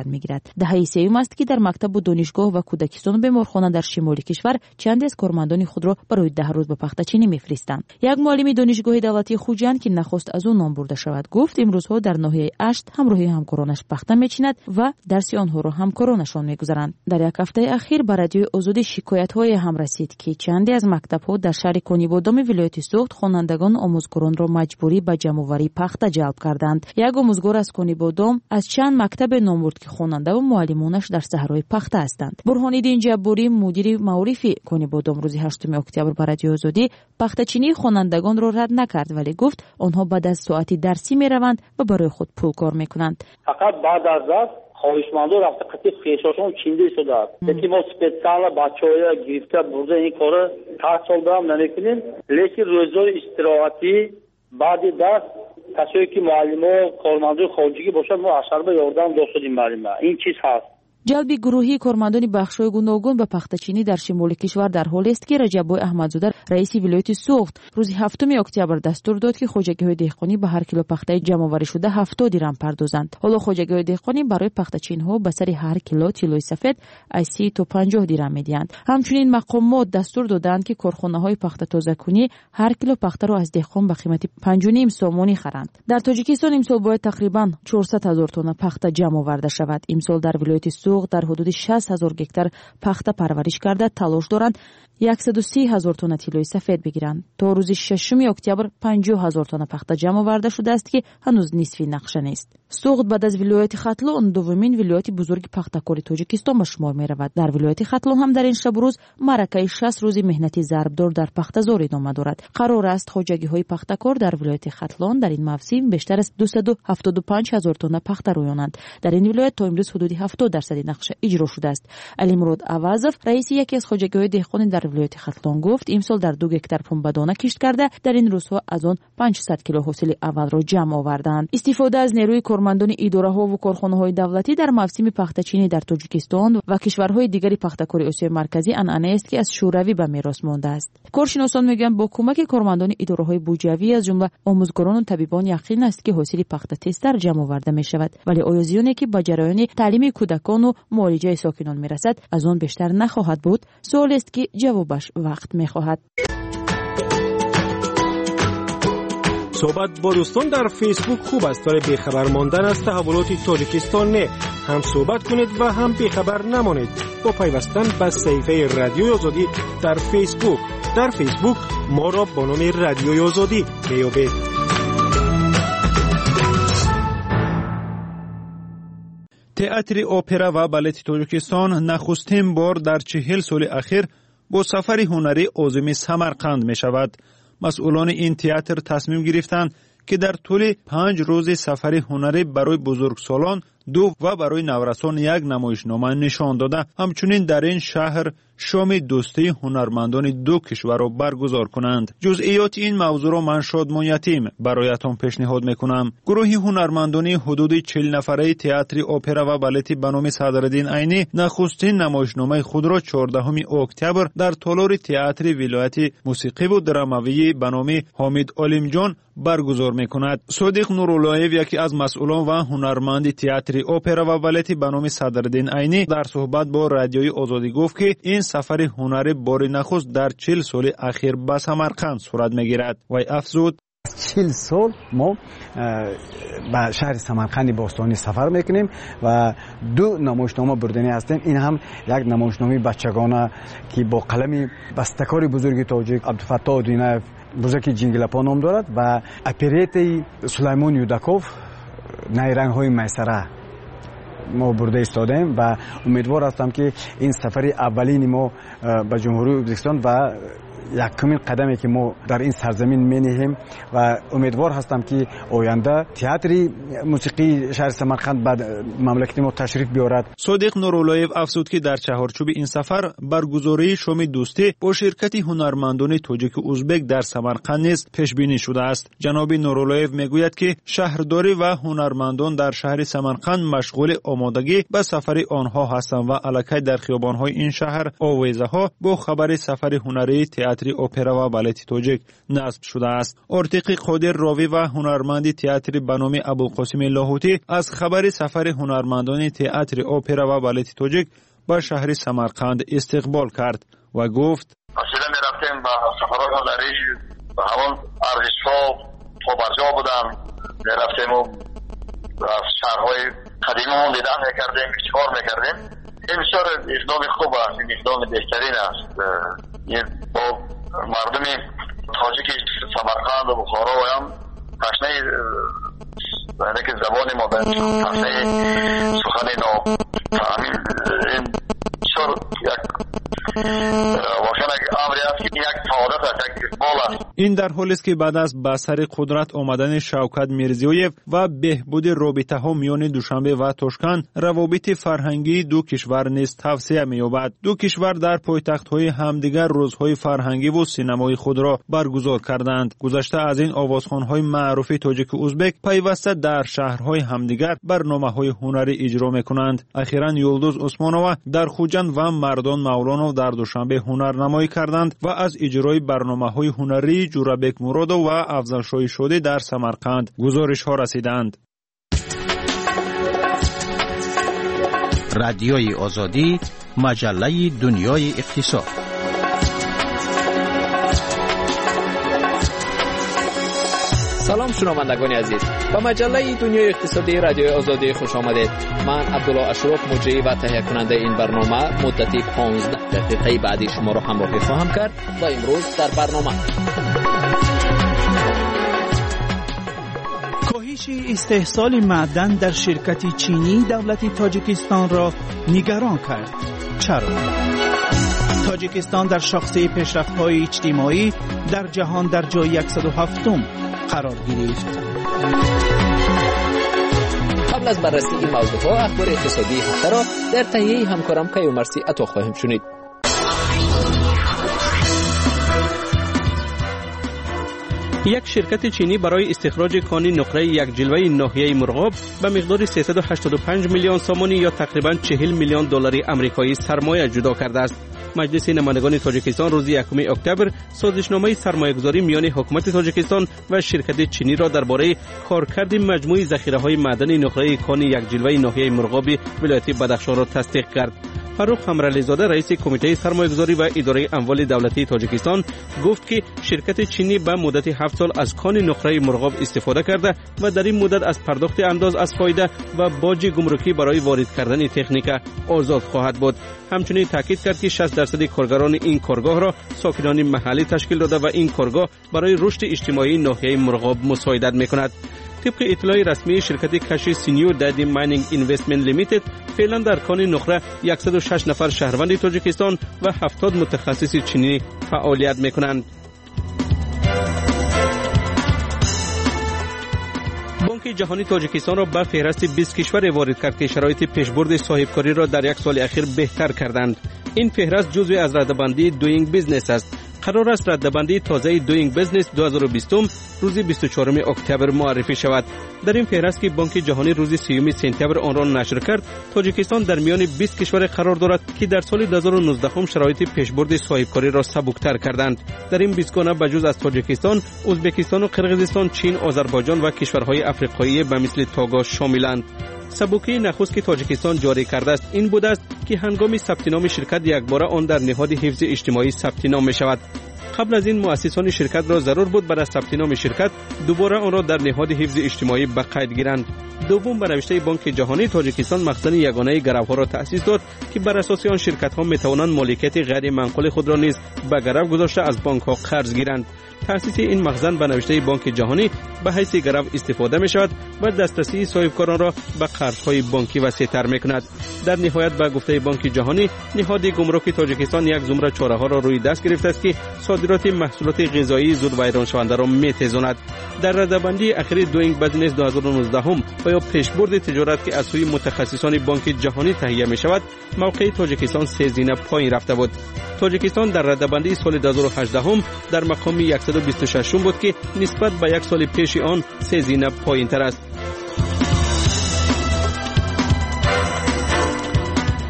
[SPEAKER 12] دهه سوم است که در مکتب و دانشگاه و کودکستان و بیمارخانه در شمال کشور چند از کارمندان خود را برای ده روز به پختچینی میفرستند. یک معلم دانشگاه دولتی خوجند که نخست از او نام برده شود گفت امروزها در ناحیه اشت همراهی همکارانش پخته میچیند و درس آنها را همکارانشان میگذارند. در یک هفته اخیر به رادیوی آزادی شکایت‌های هم رسید که چندی از مکتب‌ها در شهر کنیبادام ولایت سوخت خوانندگان آموزگاران را مجبوری به جمع‌آوری پخته جلب کردند. یک آموزگار از کنیبادام از چند مکتب نام برد که خواننده و معلمانش در صحرای پخته هستند. برهان‌الدین جباری مدیر معارف کنیبادام روز هشتم اکتبر به رادیوی آزادی پخته‌چینی خوانندگان را رد نکرد ولی گفت آنها بعد از ساعتی درسی میروند و برای خود پول کار میکنند.
[SPEAKER 14] فقط بعد از درس خواهشمندان رفته قطعی خیشاشون چینده شده. یکی ما سپیسیال بچه‌های گرفته برده این کار هر سال دارم نمیکنیم. لیکن روزهای استراحتی بعد درس کسایی که معلم و کارمندان خارجی باشن ما اشتر به یاردم داشتیم بریم. این چیز هست.
[SPEAKER 12] جلب گروهی کارمندان بخش‌های گوناگون به پخته‌چینی در شمال کشور در حالی است که رجب‌بای احمدزاده رئیس ولایت سوخت روز هفتم اکتبر دستور داد که خوجگی‌های دهقانی به هر کیلو پخته جمع‌آوری شده هفتاد درم پردازند. حالا خوجگی‌های دهقانی برای پخته‌چینی‌ها به سر هر کیلو طلای سفید از سی تا پنجاه درم می‌دهند. همچنین مقامات دستور دادند که کارخانه‌های پخته تازه‌کنی هر کیلو پخته را از دهقان به قیمت پنج و نیم سومانی خرند. در تاجیکستان امسال باید تقریباً چهارصد هزار تن پخته جمع آورده شود. امسال در ولایت در حدود شصت هزار گکتار پخته پرورش کرده تلاش دارند صد و سی هزار تن طلای سفید بگیرند. تا روز ششم اکتبر پنجاه هزار تن پخته جمع آورده شده است که هنوز نصفی نقشه نیست. سوخت بعد از ولایت ختلون دومین ولایت بزرگ پخته‌کاری تاجیکستان به شمار می رود. در ولایت ختلون هم در این شب روز معرکه شصت روزی مهنتی ضربدار در پخته‌زار ادامه دارد. قرار است خوجگی‌های پخته‌کار در ولایت ختلون در این موسم بیشتر از دویست و هفتاد و پنج هزار تن پخته رویانند. در این ولایت تا امروز حدود هفتاد درصد نقشه اجرا شده است. علیمراد عوضов رئیس یکی از خوجگی‌های دهقانی در ولایت ختلون گفت امسال در دو گکتار پنبه‌دانه کشت کرده در این روزها از آن پانصد کیلو حاصل اول را جمع آوردند. استفاده از نیروی کارمندان اداره‌ها و کارخانه‌های دولتی در موسم پخته‌چینی در تاجیکستان و کشورهای دیگری پخته‌کاری آسیای مرکزی عنعنه است که از شوروی به میراث مانده است. کارشناسان میگویند با کمک کارمندان اداره‌های بودجه‌ای از جمله آموزگاران و طبیبان یقین است که حاصل پخته تستر جمع آورده می‌شود ولی آیا زیانی که به جریان تعلیم کودکان و معالجه ساکنان میرسد از آن بیشتر نخواهد بود؟ سوال است که جوابش وقت می‌خواهد.
[SPEAKER 11] صحبت با دوستان در فیسبوک خوب است ولی بیخبر ماندن از تحولات تاجیکستان نه. هم صحبت کنید و هم بیخبر نمانید با پیوستن به صفحه رادیوی آزادی در فیسبوک. در فیسبوک ما را با نام رادیوی آزادی میابید.
[SPEAKER 15] تئاتر اپرا و بالت تاجیکستان نخستین بار در چهل سال اخیر با سفر هنری عازم سمرقند می شود. مسئولان این تئاتر تصمیم گرفتند که در طول پنج روز سفر هنری برای بزرگسالان دو و برای نورسان یک نمایشنامه نشان داده همچنین در این شهر شام دوستی هنرمندان دو کشور را برگزار کنند. جزئیات این موضوع را من شادمان یتیم برایتان پیشنهاد میکنم. گروه هنرمندان حدود چهل نفره تئاتر اپرا و بالت به نام صدرالدین عینی نخستین نمایشنامه خود را چهاردهم اکتبر در تالار تئاتر ولایت موسیقی و دراموی به نام حامد علیمجان برگزار میکند. صادق نوراللهیو یکی از مسئولان و هنرمند تئاتر اپرا و بالت به نام صدرالدین عینی در صحبت با رادیوی آزادی گفت که این سفر هنری بار نخست در چهل سال اخیر به سمرقند صورت میگیرد. وی افزود
[SPEAKER 16] چهل سال ما به شهر سمرقند باستانی سفر میکنیم و دو نمایشنامه بردنی هستیم. این هم یک نمایشنامه بچگانه که با قلم بسته‌کار بزرگ تاجیک عبدالفتاح آدینایف بزرگ جینگلپا نام دارد و اپریت سلیمان یوداکوف نیرنگ های میسره ما برده ایستادیم و امیدوار هستم که این سفر اولین ما به جمهوری ازبکستان و یکمین قدمی که ما در این سرزمین می‌نهیم و امیدوار هستم که آینده تئاتر موسیقی شهر سمرقند به مملکت ما تشریف بیارد.
[SPEAKER 15] صادق نوراللهیو افزود که در چهارچوب این سفر برگزاری شام دوستی با شرکت هنرمندان تاجیک و ازبک در سمرقند نیز پیش بینی شده است. جناب نوراللهیو میگوید که شهرداری و هنرمندان در شهر سمرقند مشغول آمادگی به سفر آنها هستند و الکی در خیابان‌های این شهر آویزه‌ها با خبر سفر هنری تئاتر تئاتر اپرا و بالت تاجیک نصب شده است. ارتقی قادر راوی و هنرمند تئاتر به نام ابوالقاسم لاهوتی از خبر سفر هنرمندان تئاتر اپرا و بالت تاجیک به شهر سمرقند استقبال کرد و گفت:
[SPEAKER 17] اصلا می رفتیم به سفرهای هنری و همون ارزش‌ها تا برجا بودن، می رفتیم و شهرهای قدیممون دیدن میکردیم، چکار میکردیم. این بسیار اقدام خوب است، این اقدام بهترین است. با مردم تاجیک سمرقند و بخارا و هم تشنه یعنی که زبان ما به تشنه سخن نافهمی، این بسیار یک
[SPEAKER 15] این در حالی است که بعد از به سر قدرت آمدن شوکت میرزیویف و بهبود رابطه ها میان دوشنبه و تاشکند، روابط فرهنگی دو کشور نیز توسعه می‌یابد. دو کشور در پایتخت‌های همدیگر روزهای فرهنگی و سینمایی خود را برگزار کردند. گذشته از این آوازخوان‌های معروف تاجیک و ازبک پیوسته در شهرهای همدیگر برنامه‌های هنری اجرا می‌کنند. اخیراً یلدوز عثمانова در خوجند و مردان مولانov در دوشنبه هنرنمایی کردند و از اجرای برنامه‌های هنری جورابک مرادov و افضل شاهی در سمرقند گزارش‌ها رسیدند.
[SPEAKER 18] رادیوی آزادی، مجله دنیای اقتصاد.
[SPEAKER 6] سلام شنوندگان عزیز، به مجله دنیای اقتصادی رادیوی آزادی خوش آمدید. من عبدالله اشرف مجری و تهیه کننده این برنامه مدتی پانزده دقیقه بعدی شما را همراهی خواهم کرد و امروز در برنامه
[SPEAKER 19] کاهش استحصال معدن در شرکت چینی دولت تاجیکستان را نگران کرد. چرا؟ تاجیکستان در شاخصه پیشرفت‌های اجتماعی در جهان در جای صد و هفتم قرار گرفت.
[SPEAKER 6] قبل از بررسی این موضوعات اخبار اقتصادی هفته را در تهیه همکارم کیومرسی عطا خواهیم شنید.
[SPEAKER 3] یک شرکت چینی برای استخراج کان نقره یک جلوه ناحیه مرغاب به مقدار سیصد و هشتاد و پنج میلیون سامانی یا تقریباً چهل میلیون دلاری آمریکایی سرمایه جدا کرده است. مجلس نمایندگان تاجیکستان روز یکم اکتبر سازشنامه سرمایه‌گذاری میان حکومت تاجیکستان و شرکت چینی را درباره کارکرد مجموع ذخیره‌های معدنی نقره کان یک جلوه ناحیه مرغاب ولایت بدخشان را تصدیق کرد. فاروق همرلی زاده رئیس کمیته سرمایه‌گذاری و اداره اموال دولتی تاجیکستان گفت که شرکت چینی به مدت هفت سال از کان نقره مرغاب استفاده کرده و در این مدت از پرداخت انداز از فایده و باج گمرکی برای وارد کردن تکنیک آزاد خواهد بود. همچنین تاکید کرد که شصت درصد کارگران این کارگاه را ساکنان محلی تشکیل داده و این کارگاه برای رشد اجتماعی ناحیه مرغاب مساعدت می‌کند. طبق اطلاع رسمی شرکت کشف سینیور دادی ماینینگ اینوستمنت لیمیتد فعلا در کان نقره صد و شش نفر شهروند تاجیکستان و هفتاد متخصص چینی فعالیت میکنند. بانک جهانی تاجیکستان را به فهرست بیست کشور وارد کرد که شرایط پیشبرد صاحبکاری را در یک سال اخیر بهتر کردند. این فهرست جزو از رده‌بندی دوینگ بیزنس است. قرار است رده‌بندی تازه دوینگ بیزنس دو هزار و بیست روز بیست و چهارم اکتبر معرفی شود. در این فهرست که بانک جهانی روز سیوم سپتامبر آن را نشر کرد، تاجیکستان در میان بیست کشور قرار دارد که در سال دو هزار و نوزده شرایط پیشبرد صاحبکاری را سبکتر کردند. در این بیست گانه بجز از تاجیکستان، ازبکستان و قرقیزستان، چین، آذربایجان و کشورهای آفریقایی به مثل توگو شاملند. سبوکی نخست که تاجیکستان جاری کرده است این بوده است که هنگام ثبت نام شرکت یکباره آن در نهاد حفظ اجتماعی ثبت نام می شود. قبل از این مؤسسان شرکت را ضرور بود بعد از ثبت نام شرکت دوباره آن را در نهاد حفظ اجتماعی به قید گیرند. دوم، به نوشته بانک جهانی تاجیکستان مخزن یگانه گروها را تأسیس داد که بر اساس آن شرکت ها می توانند مالکیت غیر منقول خود را نیز به گرو گذاشته از بانک ها قرض گیرند. تأسیس این مخزن به نوشته بانک جهانی به حیث گرو استفاده می شود و دسترسی صاحبکاران را به قرضهای بانکی وسیع‌تر می کند. در نهایت به گفته بانک جهانی، نهاد گمرک تاجیکستان یک زمره چاره‌ها را روی دست گرفته است که صادرات محصولات غذایی زود ویران شونده را می‌تیزاند. در رده‌بندی اخیر دوینگ بیزنس دو هزار و نوزده و یا پیشبرد تجارت که از سوی متخصصان بانک جهانی تهیه می شود، موقع تاجیکستان سه زینه پایین رفته بود. تاجیکستان در رده‌بندی سال دو هزار و هجده در مقام صد و بیست و شش بود که نسبت به یک سال پیش آن سه زینه پایین تر است.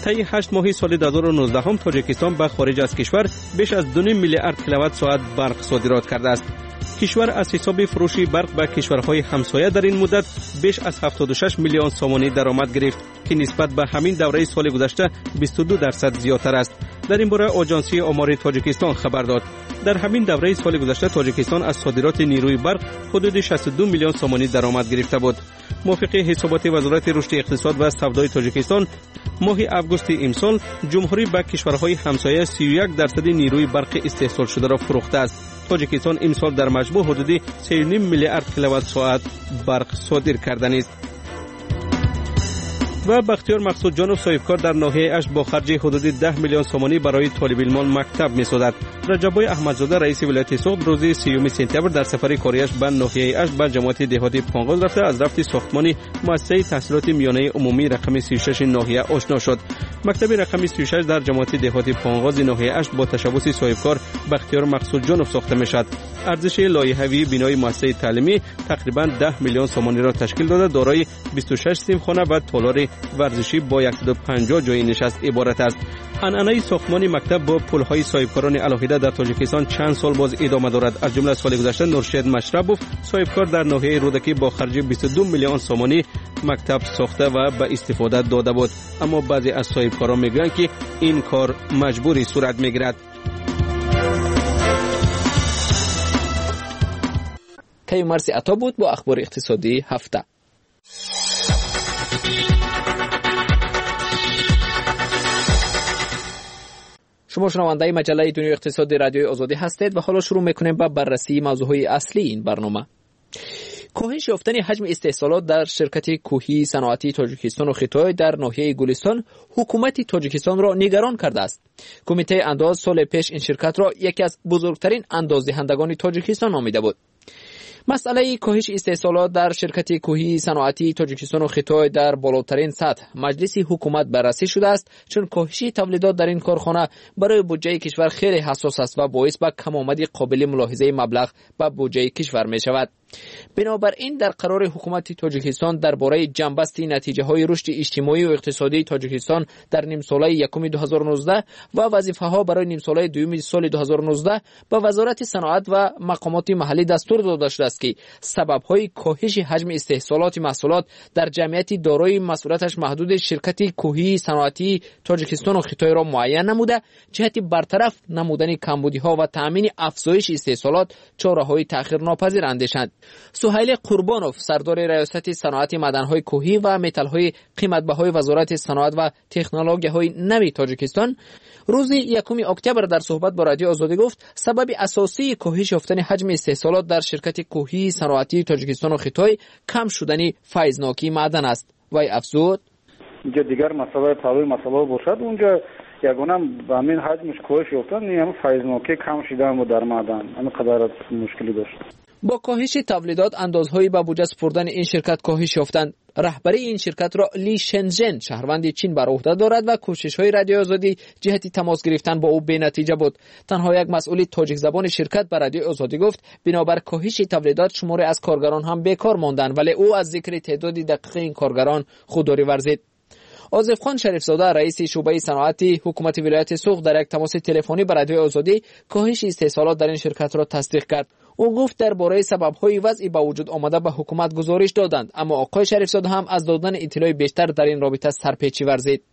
[SPEAKER 3] طی هشت ماهی سال دو هزار و نوزده هم تاجیکستان به خارج از کشور بیش از دو میلیارد کیلووات ساعت برق صادرات کرده است. کشور از حساب فروش برق به کشورهای همسایه در این مدت بیش از هفتاد و شش میلیون سومانی درآمد گرفت که نسبت به همین دوره سال گذشته بیست و دو درصد زیادتر است. در این باره آژانسی آمار تاجیکستان خبر داد در همین دوره سال گذشته تاجیکستان از صادرات نیروی برق حدود شصت و دو میلیون سومانی درآمد گرفته بود. موافق حسابات وزارت رشد اقتصاد و سودای تاجیکستان ماه آگوست امسال جمهوری به کشورهای همسایه سی و یک درصد نیروی برق استحصال شده را فروخته است. تاجیکستان امسال در مجموع حدود سه و نیم میلیارد کیلووات ساعت برق صادر کرده است. و بختیار مقصود جانو صاحبکار در ناحیه اشت با خرج حدود ده میلیون سومانی برای طالب علمان مکتب می‌سازد. رجبای احمدزاده رئیس ولایت سوخت روز سیوم سپتامبر در سفر کاریش به ناحیه اشت به جماعت دهاتی پانغاز رفته از رفت ساختمان مؤسسه تحصیلات میانه عمومی رقم سی و شش ناحیه آشنا شد. مکتب رقم سی و شش در جماعت دهاتی پانغاز ناحیه اشت با تشبث صاحبکار بختیار مقصود جانو ساخته می‌شود. ارزش لایحه‌ای بنای مؤسسه تعلیمی تقریباً ده میلیون سومانی را تشکیل داده دارای بیست و شش سیمخانه و تالار ورزشی با صد و پنجاه جای نشست عبارت است. عنعنه ساختمان مکتب با پل‌های صاحبکاران علاهیده در تاجیکستان چند سال باز ادامه دارد. از جمله سال گذشته نورشید مشربوف صاحبکار در ناحیه رودکی با خرج بیست و دو میلیون سومانی مکتب ساخته و به استفاده داده بود، اما بعضی از صاحبکاران میگویند که این کار مجبوری صورت میگیرد.
[SPEAKER 6] کی مرسی عطا بود با اخبار اقتصادی هفته. شما شنونده مجله دنیای اقتصادی رادیوی آزادی هستید و حالا شروع میکنیم با بررسی موضوعهای اصلی این برنامه. کاهش یافتن حجم استحصالات در شرکت کوهی صنعتی تاجیکستان و خیتای در ناحیه گلستان حکومت تاجیکستان را نگران کرده است. کمیته انداز سال پیش این شرکت را یکی از بزرگترین اندازدهندگان تاجیکستان نامیده بود. مسئله کاهش استحصالات در شرکت کوهی صنعتی تاجیکستان و خیتای در بالاترین سطح مجلس حکومت بررسی شده است، چون کاهش تولیدات در این کارخانه برای بودجه کشور خیلی حساس است و باعث به کمآمدی قابل ملاحظه مبلغ به بودجه کشور می شود. بنابراین در قرار حکومت تاجیکستان درباره جنبستی نتیجه های رشد اجتماعی و اقتصادی تاجیکستان در نیم ساله یکم دو هزار و نوزده و وظیفه ها برای نیم ساله دوم سال دو هزار و نوزده به وزارت صنعت و مقامات محلی دستور داده شده است که سبب های کاهش حجم استحصالات محصولات در جمعیت دارای مسئولیتش محدود شرکت کوهی صنعتی تاجیکستان و خیتای را معین نموده، جهت برطرف نمودن کمبودی ها و تامین افزایش استحصالات چاره‌های تأخیرناپذیر اندیشند. سهیل قربانوف سردار ریاست صنعت معدن‌های کوهی و متال‌های قیمت‌بهای وزارت صنعت و تکنولوژی‌های نوی تاجیکستان روز یکم اکتبر در صحبت با رادیو آزادی گفت سبب اساسی کاهش یافتن حجم استحصالات در شرکت کوهی صنعتی تاجیکستان و خیتای کم شدن فیضناکی معدن است. وی افزود
[SPEAKER 20] اینجا دیگر مسئله تاویل مسئله باشد، اونجا یگانه به همین حجمش کاهش یافتن یعنی فیضناکی کم شدن و در معدن همین قدرت مشکلی داشت.
[SPEAKER 6] با کاهش تولیدات اندازهایی به بودجه سپردن این شرکت کاهش یافتند. رهبری این شرکت را لی شنژن شهروند چین بر عهده دارد و کوشش‌های رادیو آزادی جهت تماس گرفتن با او بی‌نتیجه بود. تنها یک مسئول تاجیک زبان شرکت بر رادیو آزادی گفت بنابر کاهش تولیدات شماری از کارگران هم بیکار ماندند، ولی او از ذکر تعداد دقیق این کارگران خودداری ورزید. آصف خان شریفزاده رئیس شعبه صنعتی حکومت ولایت سوخت در یک تماس تلفنی با رادیو آزادی کاهش استحصالات در این شرکت را تصدیق کرد. او گفت درباره سبب‌های وضعی به وجود آمده به حکومت گزارش دادند، اما آقای شریفزاده هم از دادن اطلاع بیشتر در این رابطه سرپیچی ورزید.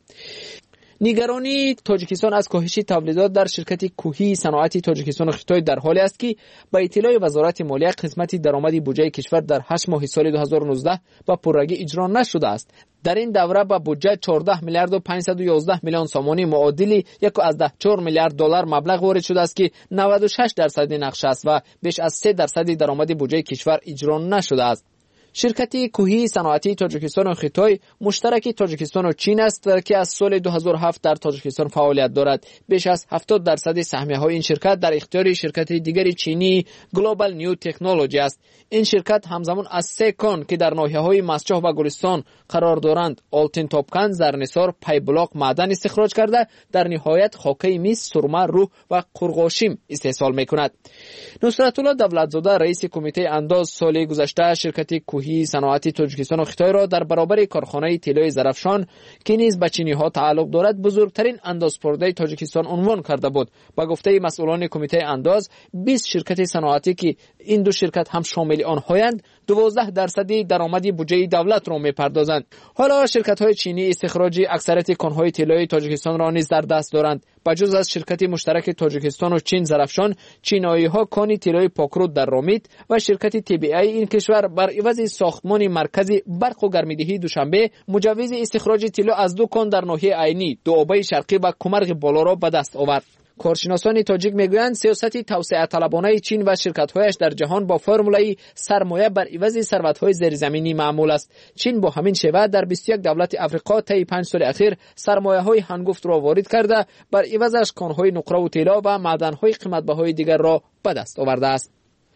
[SPEAKER 6] نگرانی تاجیکستان از کاهش تولیدات در شرکت کوهی صنعتی تاجیکستان و خیتای در حالی است که با اطلاع وزارت مالیه قسمت درآمد بودجه کشور در هشت ماه سال دو هزار و نوزده با پررگی اجرا نشده است. در این دوره با بودجه چهارده میلیارد و پانصد و یازده میلیون سومانی معادل یک و از ده چهار میلیارد دلار مبلغ وارد شده است که نود و شش درصد نقش است و بیش از سه درصد درآمد بودجه کشور اجرا نشده است. شرکت کوهی صنعتی تاجیکستان و خیتای مشترک تاجیکستان و چین است و که از سال دو هزار و هفت در تاجیکستان فعالیت دارد. بیش از هفتاد درصد سهمیه‌های این شرکت در اختیار شرکت دیگری چینی گلوبال نیو تکنولوژی است. این شرکت همزمان از سه کان که در ناحیه‌های مسجح و گلستان قرار دارند، آلتین توپکن، زرنسار، پای بلاک معدن استخراج کرده، در نهایت خاکه مس، سرمه، روح و قرقاشیم استحصال می‌کند. نصرت الله دولتزاده رئیس کمیته انداز سال گذشته شرکت انبوهی صنعت تاجیکستان و خیتای را در برابر کارخانه طلای زرافشان که نیز به چینی‌ها تعلق دارد بزرگترین اندازپرده تاجیکستان عنوان کرده بود. با گفته مسئولان کمیته انداز، بیست شرکت صنعتی که این دو شرکت هم شامل آنهایند دوازده درصد درآمد بودجه دولت را می‌پردازند. حالا شرکت‌های چینی استخراج اکثریت کان‌های طلای تاجیکستان را نیز در دست دارند. بجز از شرکت مشترک تاجیکستان و چین زرافشان، چینایی‌ها کان طلای پاکرود در رامیت و شرکت تی بی ای این کشور بر عوض ساختمان مرکزی برق و گرمیدهی دوشنبه مجوز استخراج طلا از دو کان در ناحیه عینی، دوآبه شرقی و کمرغ بالا را به دست آورد. کارشناسان تاجیک میگویند سیاست توسعه طلبانه چین و شرکت‌هایش در جهان با فرمولای سرمایه بر عوض ثروت‌های زیرزمینی معمول است. چین با همین شیوه در بیست و یک دولت افریقا طی پنج سال اخیر سرمایه‌های هنگفت را وارد کرده، بر عوضش کان‌های نقره و طلا و معدن‌های قیمت‌بهای دیگر را به دست آورده است.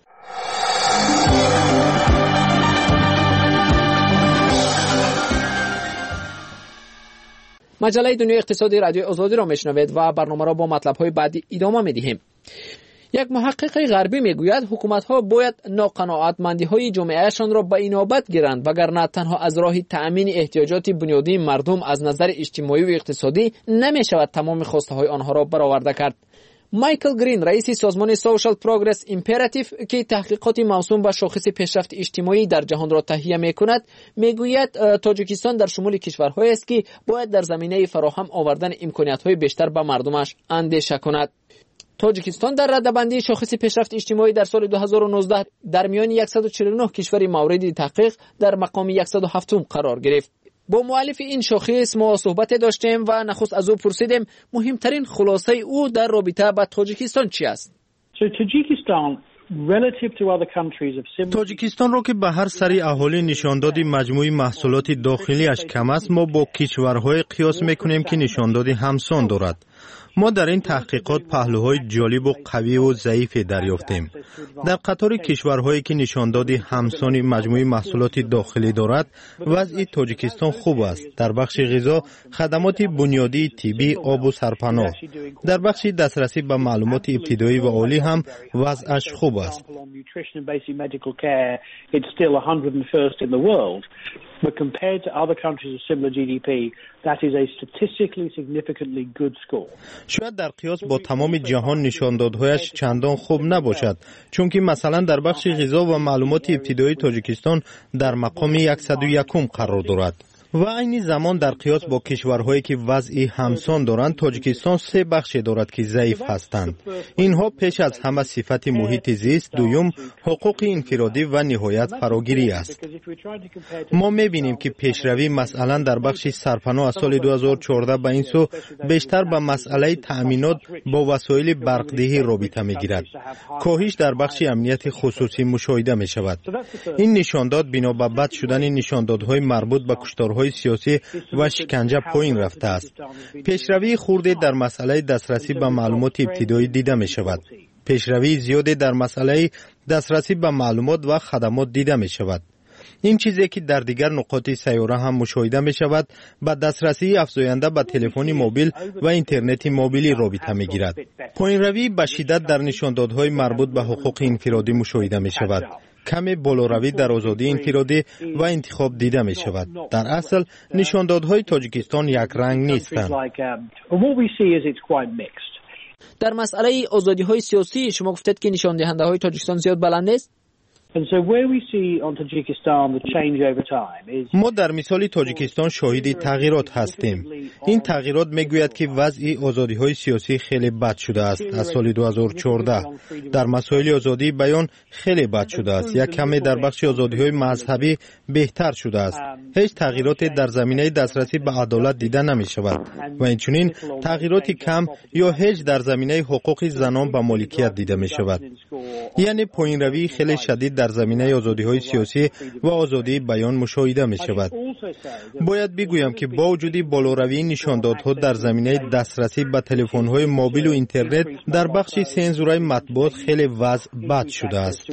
[SPEAKER 6] مجله دنیای اقتصادی رادیو آزادی را میشنوید و برنامه را با مطلب‌های بعدی ادامه می‌دهیم. یک محقق غربی میگوید حکومت‌ها باید ناقناعتمندی‌های جامعهشان را به اینابت گیرند وگرنه تنها از راه تأمین احتیاجات بنیادی مردم از نظر اجتماعی و اقتصادی نمی‌شود تمام خواسته‌های آنها را برآورده کرد. مایکل گرین رئیس سازمان سوشال پروگرس ایمپراتیو که تحقیقات موسوم به شاخص پیشرفت اجتماعی در جهان را تهیه می‌کند میگوید تاجیکستان در شمول کشورهایی است که باید در زمینه فراهم آوردن امکانات‌های بیشتر به مردمش اندیشه کند. تاجیکستان در رده‌بندی شاخص پیشرفت اجتماعی در سال دو هزار و نوزده در میان صد و چهل و نه کشور مورد تحقیق در مقام صد و هفت قرار گرفت. با مؤلف این شاخص ما صحبت داشتیم و نخست از او پرسیدیم مهمترین خلاصه او در رابطه با تاجیکستان چی است؟
[SPEAKER 1] تاجیکستان را که به هر سری اهالی نشاندادی مجموعی محصولات داخلیش کم است، ما با کشورهای قیاس میکنیم که نشاندادی همسان دارد. ما در این تحقیقات پهلوهای جالب و قوی و ضعیفی دریافتیم. در قطار کشورهایی که نشاندادی همسان مجموعی محصولات داخلی دارد، وضع تاجیکستان خوب است. در بخش غذا، خدمات بنیادی، طبی، آب و سرپناه. در بخش دسترسی به معلومات ابتدایی و عالی هم وضعش خوب است.
[SPEAKER 21] But compared to other countries of similar G D P, that is a statistically significantly good score.
[SPEAKER 1] شاید در قیاس با تمام جهان نشاندادهایش چندان خوب نباشد، چون که مثلا در بخش غذا و معلومات ابتدایی تاجیکستان در مقام صد و یک قرار دارد. و عین زمان در قیاس با کشورهایی که وضعی همسان دارند، تاجیکستان سه بخش دارد که ضعیف هستند. اینها پیش از همه صفت محیط زیست، دوم حقوق انفرادی و نهایت فراگیری است. ما می‌بینیم که پیشروی مثلا در بخش سرپناه از سال دو هزار و چهارده به این سو بیشتر به مسئله تأمینات با وسایل برقدهی رابطه می‌گیرد. کاهش در بخش امنیت خصوصی مشاهده می‌شود. این نشانداد بنا به بد شدن نشاندادهای مربوط به کشتارهای سیاسی و شکنجه پایین رفته است. پیشروی خورده در مسئله دسترسی به معلومات ابتدایی دیده می شود. پیشروی زیاده در مسئله دسترسی به معلومات و خدمات دیده می شود. این چیزی که در دیگر نقاط سیاره هم مشاهده می شود، با دسترسی افزاینده به تلفن موبیل و اینترنت موبیلی رابطه می گیرد. پایین روی به شدت در نشاندادهای مربوط به حقوق انفرادی مشاهده می شود. کم بالاروی در آزادی انفرادی و انتخاب دیده می شود. در اصل نشاندادهای تاجیکستان یک رنگ نیستند.
[SPEAKER 6] در مسئله آزادی های سیاسی شما گفتید که نشان دهنده های تاجیکستان زیاد بلند است.
[SPEAKER 1] ما در مثال تاجیکستان شاهد تغییرات هستیم. این تغییرات میگوید که وضع آزادی های سیاسی خیلی بد شده است. از سال دو هزار و چهارده در مسائل آزادی بیان خیلی بد شده است. یک کمی در بخش آزادی های مذهبی بهتر شده است. هیچ تغییرات در زمینه دسترسی به عدالت دیده نمی شود و اینچنین تغییرات کم یا هیچ در زمینه حقوق زنان به مالکیت دیده می شود. یعنی پایین روی خیلی شدید در زمینه آزادی‌های سیاسی و آزادی بیان مشاهده می شود. باید بگویم که با وجود بالاروی نشاندادها در زمینه دسترسی به تلفن‌های موبیل و اینترنت در بخش سنزورهای مطبوعات خیلی وضع بد شده است.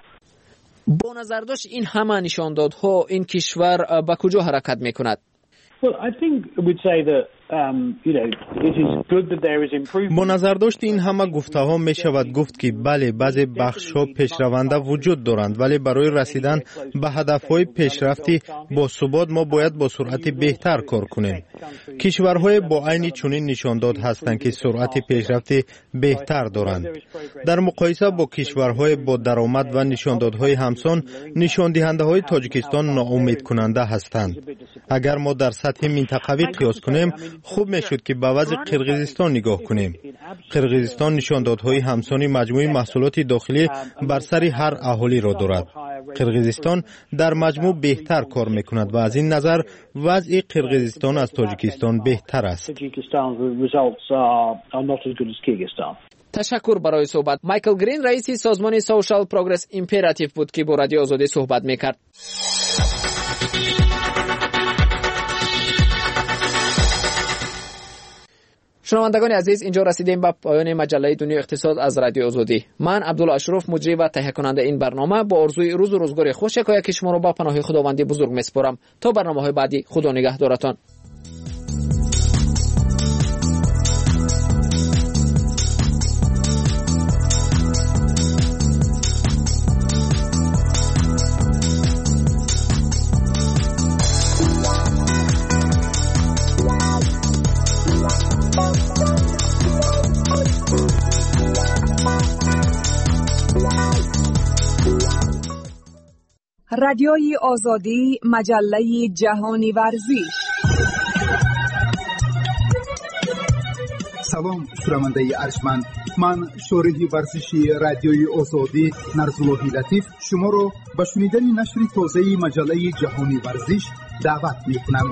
[SPEAKER 6] با نظر داشت این همه نشاندادها این کشور به کجا حرکت می کند؟
[SPEAKER 21] Well, I think we'd say that um, you know, it is good that there is improvement.
[SPEAKER 1] با نظر داشت این همه گفته ها می شود گفت که بله بعضی بخش ها پیشرونده وجود دارند، ولی برای رسیدن به هدف های پیشرفتی با ثبات ما باید با سرعت بهتر کار کنیم. کشورهای با عین چنین نشانداد هستند که سرعت پیشرفتی بهتر دارند. در مقایسه با کشورهای با درآمد و نشاندادهای همسان، نشان دهنده های تاجیکستان ناامید کننده هستند. اگر ما در سطح منطقوی قیاس کنیم، خوب میشد که به وضع قرقیزستان نگاه کنیم. قرقیزستان نشاندادهای همسانی مجموعی محصولات داخلی بر سر هر اهالی را دارد. قرقیزستان در مجموع بهتر کار میکند و از این نظر وضع قرقیزستان از تاجیکستان بهتر است.
[SPEAKER 6] تشکر برای صحبت. مایکل گرین رئیس سازمان سوشال پروگرس ایمپراتیو بود که با رادیو آزادی صحبت میکرد. شنوندگان عزیز، اینجا رسیدیم به پایان مجله دنیا اقتصاد از رادیو آزادی. من عبدالله اشرف، مجری و تهیه کننده این برنامه، با آرزوی روز و روزگار خوش یکایک شما را به پناه خداوند بزرگ میسپارم. تا برنامه‌های بعدی، خدا نگهدارتان.
[SPEAKER 4] رادیوی آزادی، مجله جهانی ورزش.
[SPEAKER 22] سلام شنونده ارجمند، من شارح ورزشی رادیوی آزادی نرزالله لطیف شما را به شنیدن نشر تازه مجله جهانی ورزش دعوت می‌کنم.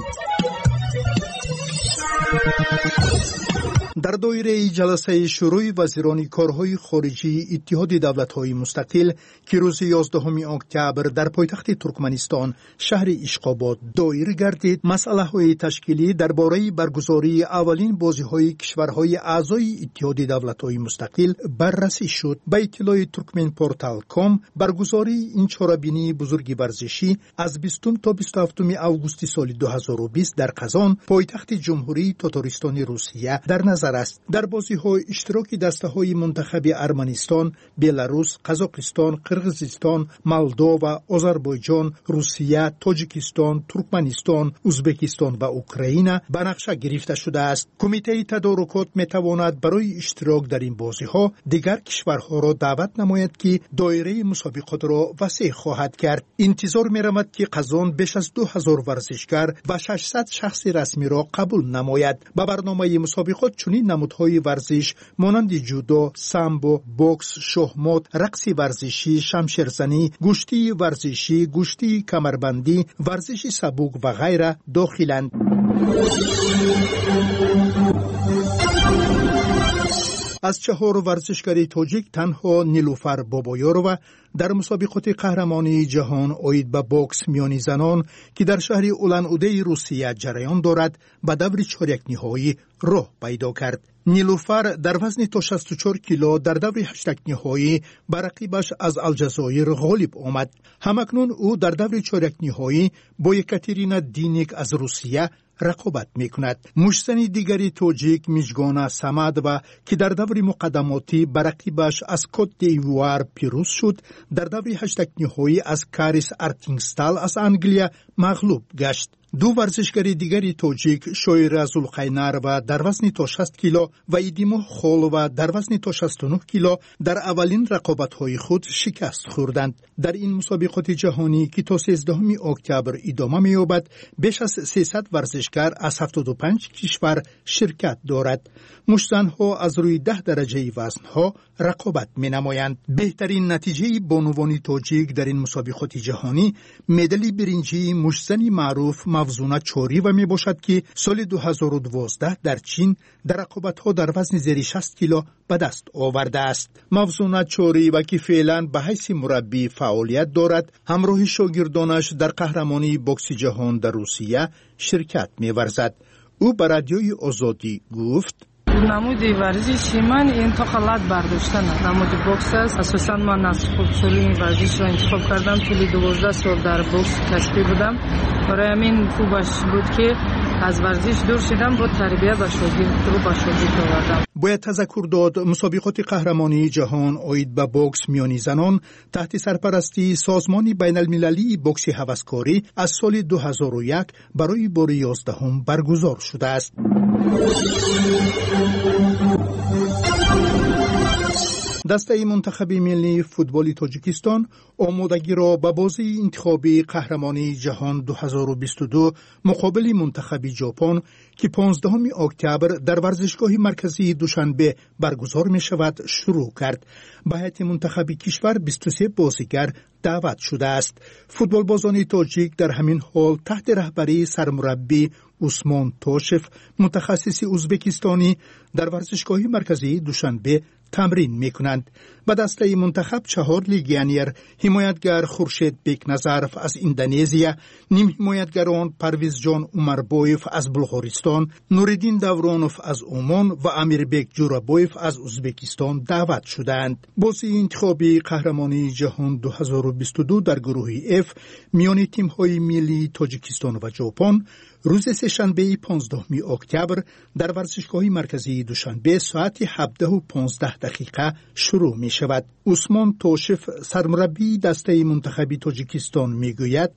[SPEAKER 22] در دایره جلسه شروع وزیران کارهای خارجی اتحاد دولت‌های مستقل که روز یازدهم اکتبر در پایتخت ترکمنستان شهر اشقاباد دایر گردید، مسئله‌های تشکیلی درباره برگزاری اولین بازی‌های کشورهای اعضای اتحاد دولت‌های مستقل بررسی شد. به اطلاع ترکمن پورتال کام، برگزاری این چهاربینی بزرگ ورزشی از بیستم تا بیست و هفتم آگوست سال دو هزار و بیست در قزان، پایتخت جمهوری تاتارستان روسیه در نظر است. در بازی‌های اشتراکی دسته‌های منتخب ارمنستان، بلاروس، قزاقستان، قرقیزستان، مولدو و آذربایجان، روسیه، تاجیکستان، ترکمنستان، ازبکستان و اوکراین به نقشه گرفته شده است. کمیته تدارکات می‌تواند برای اشتراک در این بازی‌ها دیگر کشورها را دعوت نماید که دایره مسابقات را وسیع خواهد کرد. انتظار می‌رود که قزان بیش از دو هزار ورزشکار و ششصد شخص رسمی را قبول نماید. با برنامه مسابقات چنین نمودهای ورزش مانند جودو، سامبو، بوکس، شاهمات، رقص ورزشی، شمشیرزنی، گشتی ورزشی، گشتی کمربندی، ورزش سبک و غیره داخلند. از چهار ورزشکار تاجیک تنها نیلوفر بابایارو در مسابقات قهرمانی جهان اوید به بوکس میانی زنان که در شهر اولان اوده روسیه جریان دارد به دور چهارک نهایی راه پیدا کرد. نیلوفر در وزن تا شصت و چهار کیلو در دور هشتک نهایی بر رقیبش از الجزایر غالب آمد. همکنون او در دور چهارک نهایی با یکاترینا دینیک از روسیه رقابت میکند. مشتن دیگری تاجیک میجگانا سمد و که در دور مقدماتی بر رقیبش از کت دیوار پیروز شد، در دور هشتک نهایی از کاریس ارتینگستال از انگلیا مغلوب گشت. دو ورزشکار دیگری تاجیک، شویرا زولقینر و در وزن تا شصت کیلو و ایدیمو خول و در وزن تا شصت و نه کیلو در اولین رقابت‌های خود شکست خوردند. در این مسابقات جهانی که تا سیزدهم اکتبر ادامه می‌یابد، بیش از سیصد ورزشکار از هفتاد و پنج کشور شرکت دارد. مشت‌ها از روی ده درجه وزن‌ها رقابت می‌نمایند. بهترین نتیجه بانوان تاجیک در این مسابقات جهانی مدال برنجی مشتن معروف موزونه چوری و می باشد که سال دو هزار و دوازده در چین در رقابت‌ها در وزن زیر شصت کیلو به دست آورده است. موزونه چوری و که فعلا به حیث مربی فعالیت دارد، همراه شاگردانش در قهرمانی بوکس جهان در روسیه شرکت می‌ورزد. او به رادیوی آزادی گفت:
[SPEAKER 23] نمود ورزشی من انتخابات برداشتن نمود بوکس است. اساساً من از خوبسولی ورزش را انتخاب کردم. طول دوازده سال در بوکس کسبی بودم. برای همین خوبش بود که از ورزش دور شدم با تربیه به شاگرد رو به شاگرد آوردم.
[SPEAKER 22] باید تذکر داد مسابقات قهرمانی جهان اید به بوکس میانی زنان تحت سرپرستی سازمان بین المللی بوکس هوسکاری از سال دو هزار و یک برای بار یازدهم برگزار شده است. دسته منتخب ملی فوتبال تاجیکستان آمادگی را به بازی انتخابی قهرمانی جهان دو هزار و بیست و دو مقابل منتخب ژاپن که پانزدهم اکتبر در ورزشگاه مرکزی دوشنبه برگزار می شود شروع کرد. به هیئت منتخب کشور بیست و سه بازیگر دعوت شده است. فوتبال بازان تاجیک در همین حال تحت رهبری سرمربی عثمان توشف متخصص ازبکستانی در ورزشگاه مرکزی دوشنبه تمرین می کنند. به دسته منتخب چهار لیگیانیر، حمایتگر خورشید بیکنظرف از اندونزیا، نیم حمایتگران پرویز جان عمربایف از بلغارستان، نوردین دورانوف از عمان و امیربک جورابایف از ازبکستان دعوت شدند. بازی انتخابی قهرمانی جهان دو هزار و بیست و دو در گروه اف میان تیم‌های ملی تاجیکستان و ژاپن روز سه‌شنبه پانزدهم اکتبر در ورزشگاه مرکزی دوشنبه ساعت هفده و پانزده دقیقه شروع می شود. عثمان توشف سرمربی دسته منتخب تاجیکستان می گوید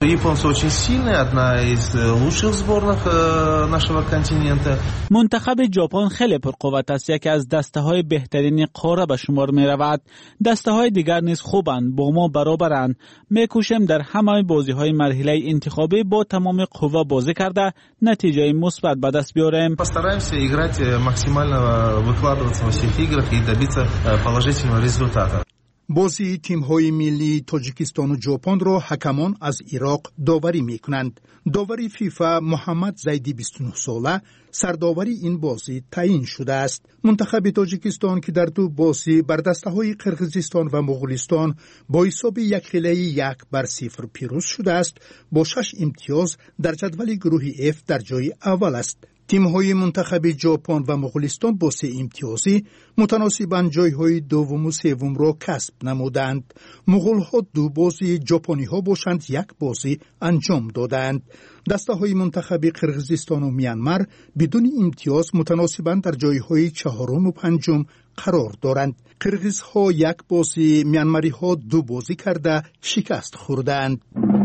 [SPEAKER 5] منتخب ژاپن خیلی پرقوت است، یکی از دسته های بهترین قاره به شمار می رود. دسته های دیگر نیز خوبند، با ما برابرند. می کوشیم در همه بازی های مرحله انتخابی با تمام قوا بازی کرده نتیجه مثبت به دست بیاریم.
[SPEAKER 7] Постараемся играть максимально выкладываться во всех играх и добиться положительного результата.
[SPEAKER 22] بازی تیم‌های ملی تاجیکستان و ژاپن را حکمان از عراق داوری می‌کنند. داوری فیفا محمد زیدی بیست و نه ساله سرداوری این بازی تعیین شده است. منتخب تاجیکستان که در دو بازی بر دسته‌های قرقیزستان و مغولستان با حساب یک خیلی یک بر صفر پیروز شده است، با شش امتیاز در جدول گروه اف در جای اول است. تیم‌های منتخب ژاپن و مغولستان با سه امتیازی متناسباً جای‌های دوم و سوم را کسب نمودند. مغول‌ها دو بازی، ژاپنی‌ها باشند یک بازی انجام دادند. دسته‌های منتخب قرقیزستان و میانمار بدون امتیاز متناسباً در جای‌های چهارم و پنجم قرار دارند. قرقیزها یک بازی، میانماری‌ها دو بازی کرده شکست خوردند.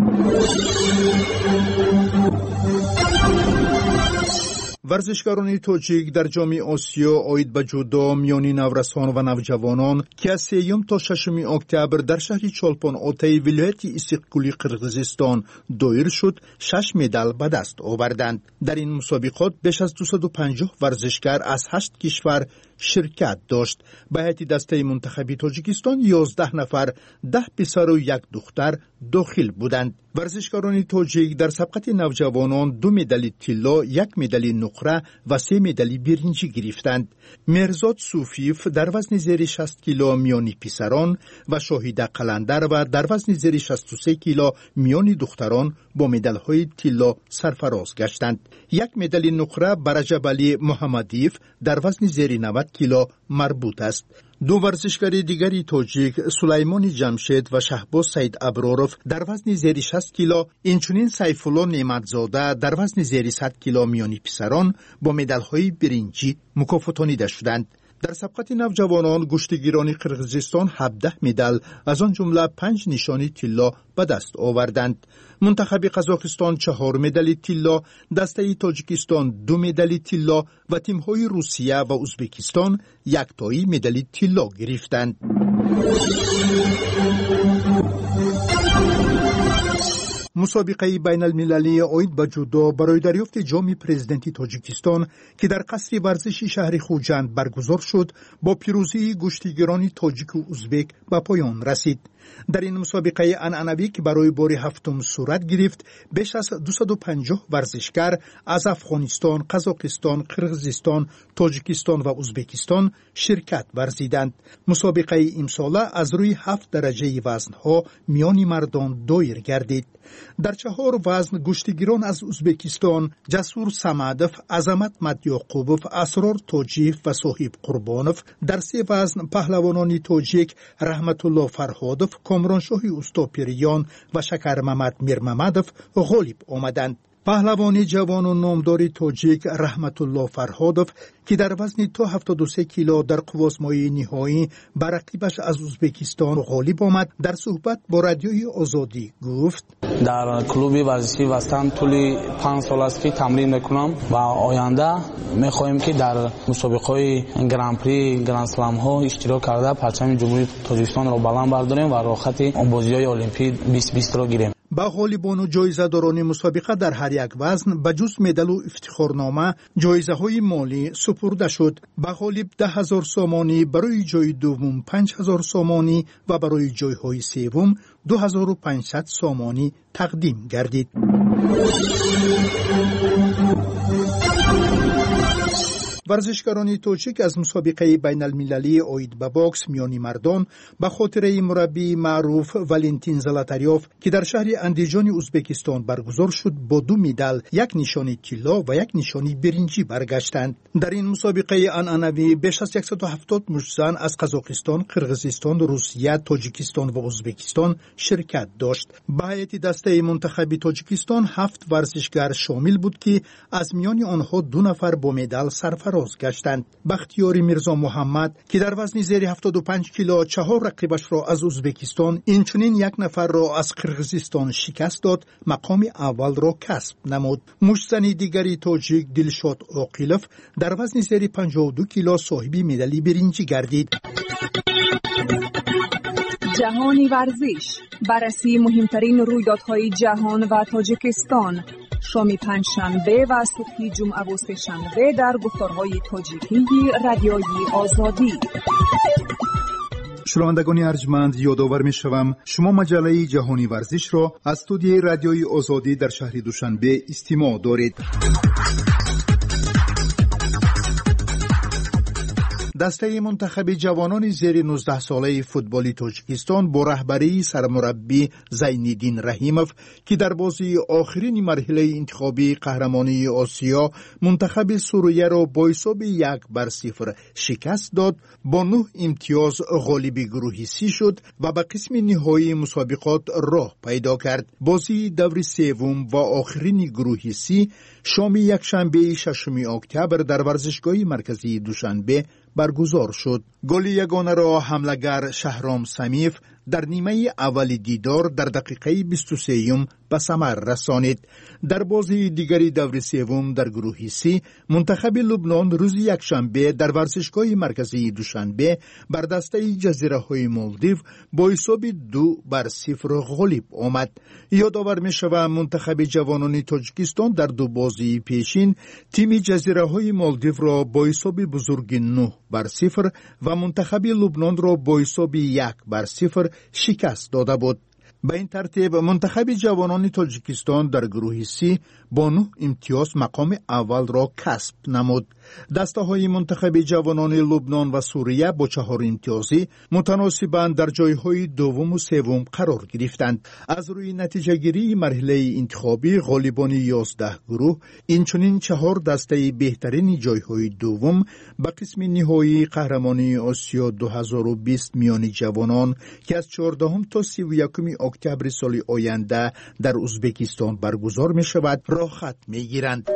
[SPEAKER 22] ورزشکاران تاجیک در جام آسیا آید به جودو میان نورسان و نوجوانان که از سوم تا ششم اکتبر در شهر چولپان آتای ولایت استقلالی قرقیزستان دایر شد، شش مدال به دست آوردند. در این مسابقات بیش از دویست و پنجاه ورزشکار از هشت کشور شرکت داشت. به هیئت دسته منتخبی تاجیکستان یازده نفر، ده پسر و یک دختر داخل بودند. ورزشکاران تاجیک در سبقت نوجوانان دو مدال طلا، یک مدال نقره و سه مدال برنجی گرفتند. مرزاد صوفیف در وزن زیر شصت کیلو میان پسران و شاهیده قلندر و در وزن زیر شصت و سه کیلو میان دختران با مدال‌های طلا سرفراز گشتند. یک مدال نقره بر رجب علی محمدیف در وزن زیر نود کیلو مربوط است. دو ورزشکار دیگری تاجیک سلیمان جمشید و شهباز سید ابراروف در وزن زیر شصت کیلو، اینچنین سیف الله نعمتزاده در وزن زیر صد کیلو میان پسران با مدال‌های برنجی مکافاتانیده شدند. در سبقت نوجوانان گشتگیران قرقیزستان هفده مدال از آن جمله پنج نشانی طلا به دست آوردند. منتخب قزاقستان چهار مدال طلا، دسته تاجیکستان دو مدال طلا و تیم‌های روسیه و ازبکستان یک تایی مدال طلا گرفتند. مسابقه بین المللی آید به جودو برای دریافت جام پرزیدنتی تاجیکستان که در قصر ورزشی شهر خوجند برگزار شد با پیروزی گشتیگران تاجیک و ازبک به پایان رسید. در این مسابقه عنعنوی که برای بار هفتم صورت گرفت، بیش از دویست و پنجاه ورزشکار از افغانستان، قزاقستان، قرقیزستان، تاجیکستان و ازبکستان شرکت ورزیدند. مسابقه امساله از روی هفت درجه وزنها میان مردان دایر گردید. در چهار وزن گشتگیران از ازبکستان جسور سمدف، عظمت مدیاقوبوف، اسرار تاجیف و صاحب قربانوف، در سه وزن پهلوانان تاجیک رحمت الله فرهادوف، کامرانشاه استاپیریان و شکر محمد میرممدوف غالب آمدند. پهلوانی جوان و نامدار تاجیک رحمت الله فرهادov که در وزن تا هفتاد و سه کیلو در قواسمای نهایی بر رقیبش از ازبکستان غالب آمد، در صحبت با رادیوی آزادی گفت:
[SPEAKER 8] در کلوب ورزشی وستان طول پنج سال است که تمرین میکنم و آینده میخواهیم که در مسابقه گران پری گران اسلام ها اشتراک کرده پرچم جمهوری تاجیکستان را بلند برداریم و راحت بازی‌های المپیک بیست بیست را گیریم.
[SPEAKER 22] با غالبان و جایزه‌داران مسابقه در هر یک وزن به جز مدال و افتخارنامه جایزه‌های مالی سپرده شد. با غالب ده هزار سامانی، برای جای دوم پنج هزار سامانی و برای جایهای سوم دو هزار و پانصد سامانی تقدیم گردید. ورزشکاران تاجیک از مسابقه بین المللی اید به باکس میانی مردان به خاطر مربی معروف والنتین زلاتاریوف که در شهر اندیجان ازبکستان برگزار شد با دو مدال، یک نشانی طلا و یک نشانی برنجی برگشتند. در این مسابقه عنعنوی بیش از صد و هفتاد مشت از قزاقستان، قرقیزستان، روسیه، تاجیکستان و ازبکستان شرکت داشت. به هیئت دسته منتخب تاجیکستان هفت ورزشکار شامل بود که از میان آنها دو نفر با مدال سرفراز گشتند. بختیاری میرزا محمد که در وزن زیر هفتاد و پنج کیلو چهار رقیبش را از ازبکستان، اینچنین یک نفر را از قرقیزستان شکست داد، مقام اول را کسب نمود. مشتزن دیگری تاجیک دلشاد عاقلوف در وزن زیر پنجاه و دو کیلو صاحب مدال برنجی گردید.
[SPEAKER 4] جهانی ورزش، بررسی مهمترین رویدادهای جهان و تاجیکستان، شام پنجشنبه و صبح جمعه و سه‌شنبه در گفتارهای تاجیکی رادیوی آزادی.
[SPEAKER 22] شنوندگان ارجمند، یادآور می‌شوم شما مجله جهانی ورزش را از استودیوی رادیوی آزادی در شهر دوشنبه استماع دارید. دسته منتخب جوانان زیر نوزده ساله فوتبالی تاجیکستان با رهبری سرمربی زینالدین رحیموف که در بازی آخرین مرحله انتخابی قهرمانی آسیا منتخب سوریه را با حساب یک بر صفر شکست داد، با نه امتیاز غالب گروه سی شد و به قسم نهایی مسابقات راه پیدا کرد. بازی دور سوم و آخرین گروه سی شام یکشنبه ششم اکتبر در ورزشگاه مرکزی دوشنبه برگزار شد. گل یگانه را حمله‌گر شهرام سمیف در نیمه اول دیدار در دقیقه بیست و سه به ثمر رسانید. در بازی دیگری دور سوم در گروه سی منتخب لبنان روز یکشنبه در ورزشگاه مرکزی دوشنبه بر دسته جزیره‌های مالدیو با حساب دو بر صفر غالب آمد. یادآور می‌شود منتخب جوانان تاجیکستان در دو بازی پیشین تیم جزیره‌های مالدیو را با حساب بزرگ نه بر صفر و منتخب لبنان را با حساب یک بر صفر شکست داده بود. به این ترتیب منتخب جوانان تاجیکستان در گروه سی با نه امتیاز مقام اول را کسب نمود. دسته های منتخب جوانان لبنان و سوریه با چهار امتیازی متناسباً در جایهای دوم و سوم قرار گرفتند. از روی نتیجه گیری مرحله انتخابی غالبان یازده گروه، اینچنین چهار دسته بهترین جایهای دوم به قسم نهایی قهرمانی آسیا دو هزار و بیست میان جوانان که از چهاردهم تا سی و یکم اکتبر سال آینده در ازبکستان برگزار می شود راه خط می گیرند.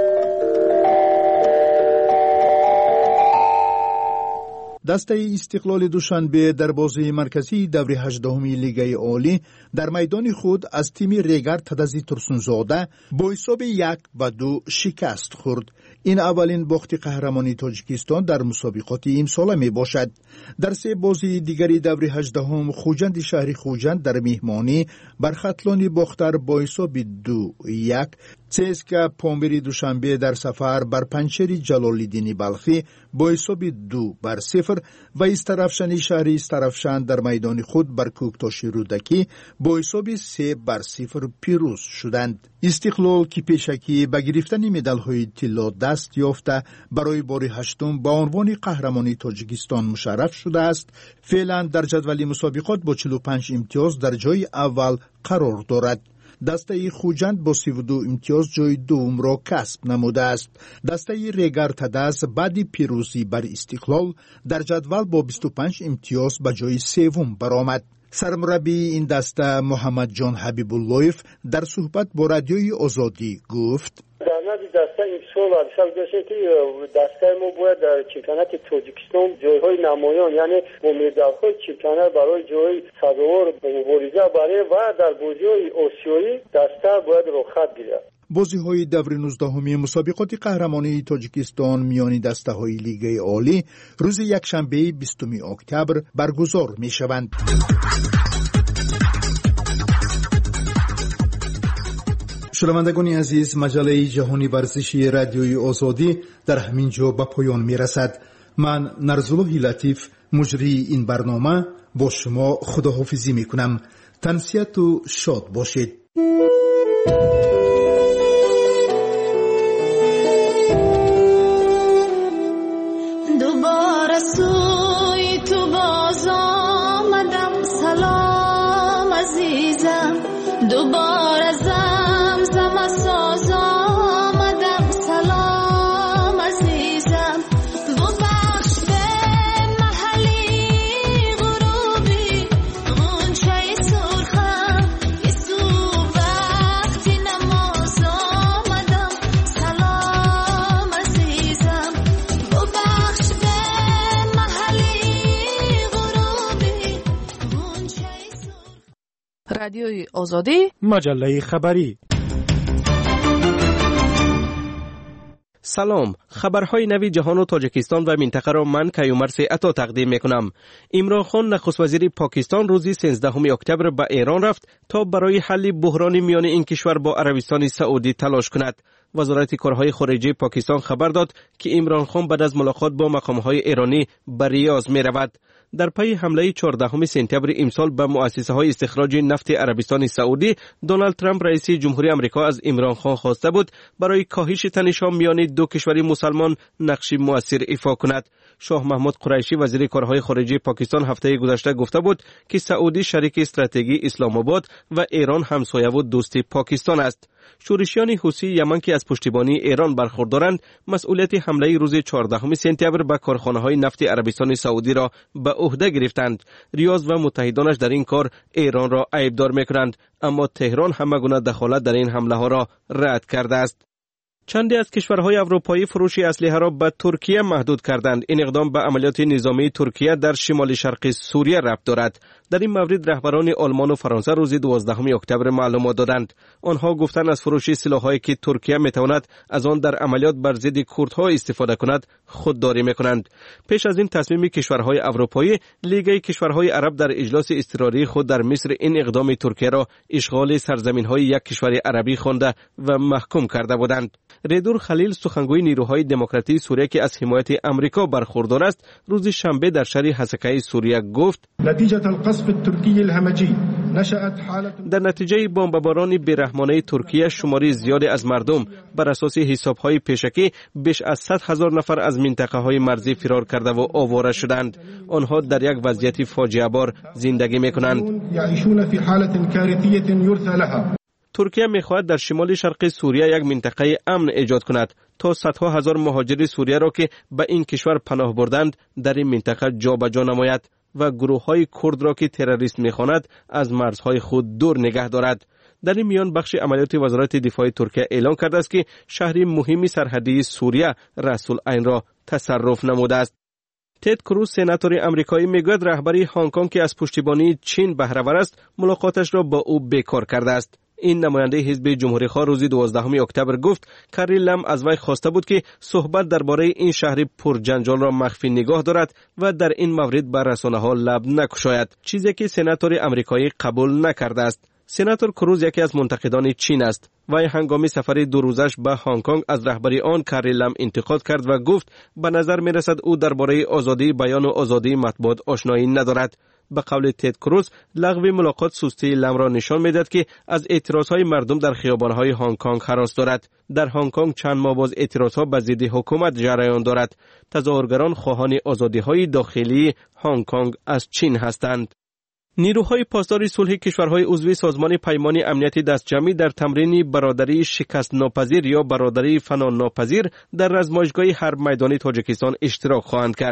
[SPEAKER 22] دسته استقلال دوشنبه در بازی مرکزی دور هجدهم لیگ عالی در میدان خود از تیم ریگر تدزی ترسونزاده با حساب یک و دو شکست خورد. این اولین باخت قهرمانی تاجیکستان در مسابقات امسال می باشد. در سه بازی دیگری دور هجدهم خوجند شهر خوجند در مهمانی بر ختلان باختر با حساب دو یک، سیسکا پامبری دوشنبه در سفر بر پنچری جلال‌الدین بلخی با حساب دو بر صفر و استرافشان شهری استرافشان در میدان خود بر کوکتاش رودکی با حساب سه بر صفر پیروز شدند. استقلال که پیشکی به گرفتن مدال‌های طلا دست یافته برای بار هشتم با عنوان قهرمانی تاجیکستان مشرف شده است، فعلا در جدول مسابقات با چهل و پنج امتیاز در جای اول قرار دارد. دسته خوجند با سی و دو امتیاز جای دوم را کسب نموده است. دسته ریگر تدز بعد پیروزی بر استقلال در جدول با بیست و پنج امتیاز به جای سوم برآمد. سرمربی این دسته محمد جان حبیب اللهیف در صحبت با رادیوی آزادی گفت
[SPEAKER 2] در نزد دسته امسال ارسال گشته که دسته ما باید در چمپیونات تاجیکستان جایهای نمایان یعنی امیدوارهای چمپیونات برای جای صدور مبارزه برای و در بازی‌های آسیایی دسته باید رخصت گیرد.
[SPEAKER 22] بازی‌های دور نوزدهمی مسابقات قهرمانی تاجیکستان میان دسته‌های لیگ عالی روز یکشنبه بیستم اکتبر برگزار می‌شوند. شنوندگان عزیز، مجله جهانی ورزشی رادیوی آزادی در همین جا به پایان می‌رسد. من نرزالله لطیف مجری این برنامه با شما خداحافظی می‌کنم. تنسیت و شاد باشید.
[SPEAKER 9] دوباره سوی تو باز آمدم، سلام عزیزم. دوباره زمزم ساز آمدم، سلام عزیزم. ببخش به محلی غروبی غنچه سرخم، یه صبح وقتی نماز آمدم، سلام عزیزم. ببخش به محلی غروبی غنچه سرخم.
[SPEAKER 12] رادیوی آزادی،
[SPEAKER 11] مجله خبری.
[SPEAKER 3] سلام، خبرهای نوی جهان و تاجیکستان و منطقه را من کیومرث عطا تقدیم میکنم. عمران خان نخست وزیر پاکستان روز سیزدهم اکتبر به ایران رفت تا برای حل بحران میان این کشور با عربستان سعودی تلاش کند. وزارت کارهای خارجه پاکستان خبر داد که عمران خان بعد از ملاقات با مقامهای ایرانی به ریاض می رود. در پی حمله چهاردهم سپتامبر امسال به مؤسسه های استخراج نفت عربستان سعودی، دونالد ترامپ رئیس جمهوری آمریکا از عمران خان خواسته بود برای کاهش تنش‌ها میان دو کشور مسلمان نقشی مؤثر ایفا کند. شاه محمود قریشی وزیر کارهای خارجه پاکستان هفته گذشته گفته بود که سعودی شریک استراتژی اسلام آباد و ایران همسایه و دوست پاکستان است. شورشیان حوثی یمن که از پشتیبانی ایران برخوردارند، مسئولیت حمله روز چهاردهم سپتامبر به کارخانه‌های نفت عربستان سعودی را به عهده گرفتند. ریاض و متحدانش در این کار ایران را عیبدار می‌کنند، اما تهران همه‌گونه دخالت در این حمله‌ها را رد کرده است. چندی از کشورهای اروپایی فروش اسلحه را به ترکیه محدود کردند. این اقدام به عملیات نظامی ترکیه در شمال شرق سوریه ربط دارد. در این مورد رهبران آلمان و فرانسه روز دوازدهم اکتبر معلومات دادند. آنها گفتند از فروش سلاح‌هایی که ترکیه می‌تواند از آن در عملیات بر ضد کردها استفاده کند خودداری می‌کنند. پیش از این تصمیم کشورهای اروپایی، لیگ کشورهای عرب در اجلاس اضطراری خود در مصر این اقدام ترکیه را اشغال سرزمین‌های یک کشور عربی خوانده و محکوم کرده بودند. ریدور خلیل سخنگوی نیروهای دموکراتی سوریه که از حمایت آمریکا برخوردار است، روز شنبه در شهر حسکه سوریه گفت
[SPEAKER 10] نتیجه القصف الترکی الهمجی نشأت حالت
[SPEAKER 3] در نتیجه بمباران بیرحمانه ترکیه شماری زیادی از مردم بر اساس حساب‌های پیشکی بیش از صد هزار نفر از منطقه‌های مرزی فرار کرده و آواره شدند. آنها در یک وضعیت فاجعه بار زندگی می‌کنند.
[SPEAKER 10] یعیشون فی حالت کارثیه یرثى لها.
[SPEAKER 3] ترکیه می‌خواهد در شمال شرق سوریه یک منطقه امن ایجاد کند تا صدها هزار مهاجر سوریه را که به این کشور پناه بردند در این منطقه جابجا نماید و گروه‌های کرد را که تروریست می‌خواند از مرزهای خود دور نگه دارد. در این میان بخش عملیات وزارت دفاع ترکیه اعلام کرده است که شهری مهمی سرحدی سوریه رأس العین را تصرف نموده است. تد کروز سناتور آمریکایی میگوید رهبری هنگ کنگ که از پشتیبانی چین بهره‌ور است ملاقاتش را با او بیکار کرده است. این نماینده حزب جمهوری‌خواه روز دوازدهم اکتبر گفت کری لم از وی خواسته بود که صحبت درباره این شهر پرجنجال را مخفی نگاه دارد و در این مورد بر رسانه‌ها لب نگشاید، چیزی که سناتور آمریکایی قبول نکرده است. سناتور کروز یکی از منتقدان چین است. وی هنگام سفر دو روزش به هنگ کنگ از رهبری آن کری لم انتقاد کرد و گفت به نظر می‌رسد او درباره آزادی بیان و آزادی مطبوعات آشنایی ندارد. به قول تد کروز، لغو ملاقات سستی لم را نشان می‌دهد که از اعتراضهای مردم در خیابان‌های هنگ کنگ هراس دارد. در هنگ کنگ چند ماه باز اعتراضها به ضد حکومت جریان دارد. تظاهرگران خواهان آزادی‌های داخلی هنگ کنگ از چین هستند. نیروهای پاسدار صلح کشورهای عضو سازمان پیمان امنیت دستجمعی در تمرین برادری شکست ناپذیر یا برادری فنا ناپذیر در رزمایشگاه حرب میدانی تاجیکستان اشتراک خواهند کرد.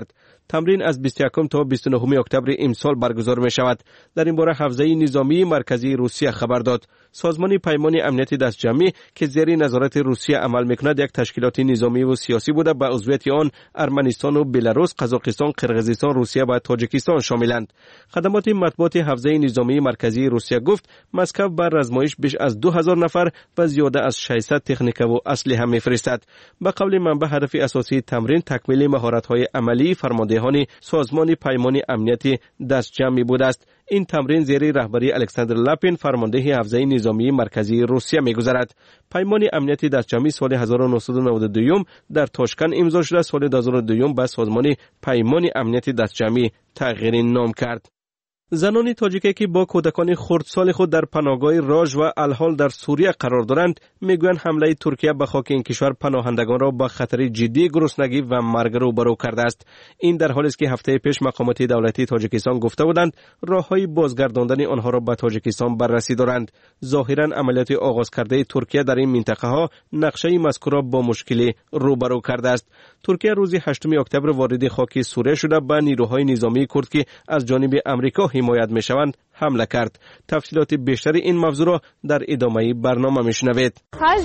[SPEAKER 3] تمرین از بیست و یکم تا بیست و نهم اکتبر امسال برگزار می شود. در این باره حوزه نظامی مرکزی روسیه خبر داد. سازمان پیمان امنیت دستجمعی که زیر نظارت روسیه عمل میکند یک تشکیلات نظامی و سیاسی بوده. به عضویت آن ارمنستان و بلاروس، قزاقستان، قرقیزستان، روسیه و تاجیکستان شاملند. خدمات مطبوعات حوزه نظامی مرکزی روسیه گفت مسکو بر آزمایش بیش از دو هزار نفر و زیاده از ششصد تکنیک و اسلحه میفرستد. به قول منبع هدف اساسی تمرین تکمیل مهارت‌های عملی فرماندهان سازمان پیمان امنیت دستجمعی بوده است. این تمرین زیر رهبری الکساندر لاپین فرمانده حوزه نظامی مرکزی روسیه می‌گذرد. پیمان امنیت دستجمعی سال هزار و نهصد و نود و دو در تاشکند امضا شده. سال دو هزار و دو به سازمان پیمان امنیت دستجمعی تغییر نام کرد. زنان تاجیکی که با کودکان خردسال خود در پناهگاه راژ و الحال در سوریه قرار دارند میگویند حمله ترکیه به خاک این کشور پناهندگان را با خطر جدی گرسنگی و مرگ روبرو کرده است. این در حالی است که هفته پیش مقامات دولتی تاجیکستان گفته بودند راههای بازگرداندن آنها را به تاجیکستان بررسی دارند. ظاهرا عملیات آغاز کرده ترکیه در این منطقه ها نقشه مذکور را با مشکلی روبرو کرده است. ترکیه روز هشتم اکتبر وارد خاک سوریه شده به نیروهای نظامی کرد که از جانب آمریکا حمایت میشوند حمله کرد. تفصیلات بیشتر این موضوع را در ادامه برنامه میشنوید.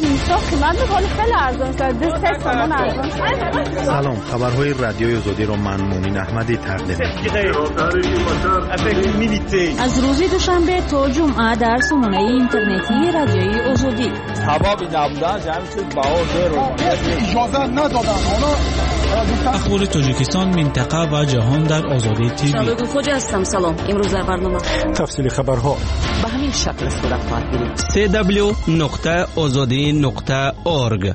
[SPEAKER 1] سلام، خبرهای رادیوی آزادی را من مومن احمدی تقدیم می‌کنم.
[SPEAKER 12] از روز دوشنبه تا جمعه در سامانه اینترنتی رادیوی آزادی.
[SPEAKER 5] اخبار تاجیکستان، منطقه و جهان در آزادی تیوی.
[SPEAKER 12] شبکه خوج هستم. سلام. امروز در برنامه
[SPEAKER 11] تفصیل خبرها
[SPEAKER 12] به همین شکل صورت خواهد گرفت.
[SPEAKER 18] سی دبلیو نقطه آزادی نقطه اورگ.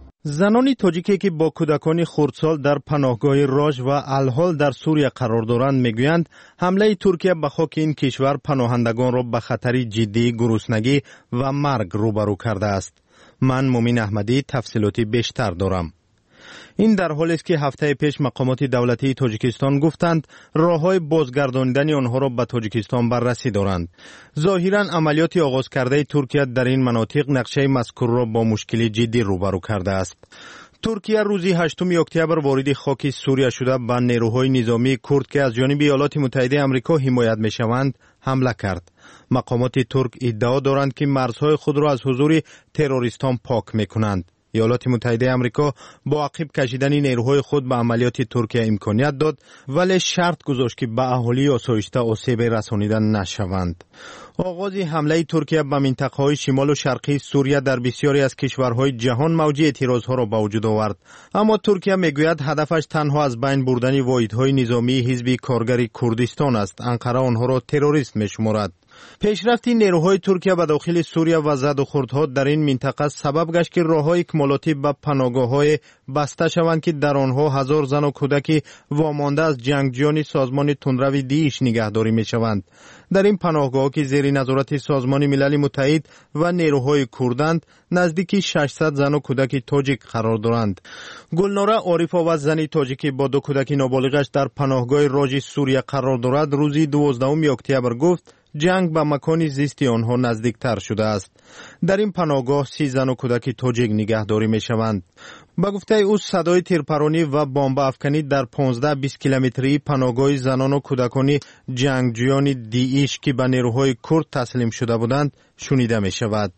[SPEAKER 1] زنان تاجیکی که با کودکان خردسال در پناهگاه راژ و الحال در سوریه قرار دارند میگویند حمله ترکیه به خاک این کشور پناهندگان را به خطر جدی گرسنگی و مرگ روبرو کرده است. من مومن احمدی تفصیلاتی بیشتر دارم. این در حالی است که هفته پیش مقامات دولتی تاجیکستان گفتند راههای بازگرداندن آنها را به تاجیکستان بررسی دارند. ظاهرا عملیات آغاز کرده ترکیه در این مناطق نقشه مذکور را با مشکل جدی روبرو کرده است. ترکیه روز هشتم اکتبر وارد خاک سوریه شده به نیروهای نظامی کرد که از جانب ایالات متحده آمریکا حمایت میشوند حمله کرد. مقامات ترک ادعا دارند که مرزهای خود را از حضور تروریستان پاک میکنند. ایالات متحده آمریکا با عقب کشیدن نیروهای خود به عملیات ترکیه امکانیت داد، ولی شرط گذاشت که به اهالی آسایشته آسیب رسانیده نشوند. آغاز حمله ترکیه به منطقه‌های شمال و شرقی سوریه در بسیاری از کشورهای جهان موج اعتراضها را به وجود آورد. اما ترکیه میگوید هدفش تنها از بین بردن واحدهای نظامی حزب کارگری کردستان است. انقره آنها را تروریست میشمارد. پیشرفت نیروهای ترکیه به داخل سوریه و زد و خوردها در این منطقه سبب گشت که راههای اکمالاتی به پناهگاه‌های بسته شوند که در آنها هزار زن و کودک وامانده از جنگجویان سازمان تندرو دیش نگهداری میشوند. در این پناهگاه که زیر نظارت سازمان ملل متحد و نیروهای کردند نزدیک ششصد زن و کودک تاجیک قرار دارند. گلناره عارف‌آوز زنی تاجیکی با دو کودک نابالغش در پناهگاه راژ سوریه قرار دارد روز دوازدهم اکتبر گفت جنگ به مکان زیست آنها نزدیکتر شده است. در این پناهگاه سی زن و کودک تاجیک نگهداری می شوند. با گفته او صدای تیرپرانی و بمب افکنی در پانزده بیست کیلومتری پناهگاه زنان و کودکان جنگجویان دیش که به نیروهای کرد تسلیم شده بودند شنیده می شود.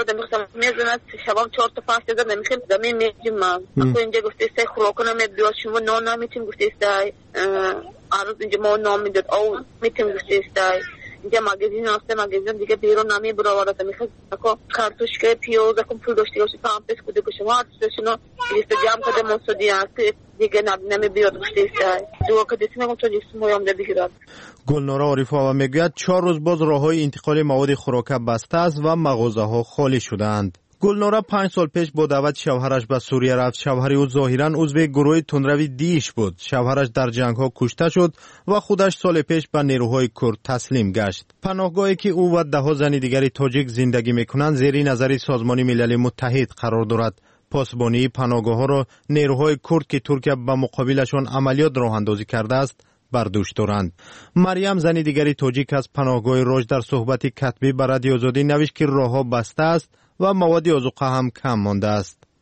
[SPEAKER 13] شبام چهار تا پنج تا نمیخوام زمین میجیم ما اینجا گفته است خوراکنا میبیاد شما نان نمیتیم گفته است عروض اینجا ما نام میداد او میتیم گفته است اینجا مغازین هست مغازین دیگه بیرون نمی براورد میخواد کو کارتوشکه پیاز کم پول داشته باشه پامپس کده که شما استشنو لیست جام کده مسودی است دیگه نمی بیاد گفته است دو کده سیمون تو جسم مویم ده بگیرد.
[SPEAKER 1] گلناره عارف‌آوا میگوید چهار روز باز راههای انتقال مواد خوراک بسته است و مغازه‌ها خالی شده‌اند. گلناره پنج سال پیش با دعوت شوهرش به سوریه رفت. شوهر او ظاهراً عضو گروه تندرو دیش بود. شوهرش در جنگ‌ها کشته شد و خودش سال پیش به نیروهای کرد تسلیم گشت. پناهگاهی که او و ده زن دیگر تاجیک زندگی می‌کنند زیر نظر سازمان ملل متحد قرار دارد. پاسبانی پناهگاه‌ها را نیروهای کرد که ترکیه به مقابلشان عملیات راه اندازی کرده است بر دوش دارند. مریم زن دیگری تاجیک از پناهگاه راژ در صحبت کتبی به رادیو آزادی نوشت که راه‌ها بسته است و مواد آذوقه هم کم مانده است.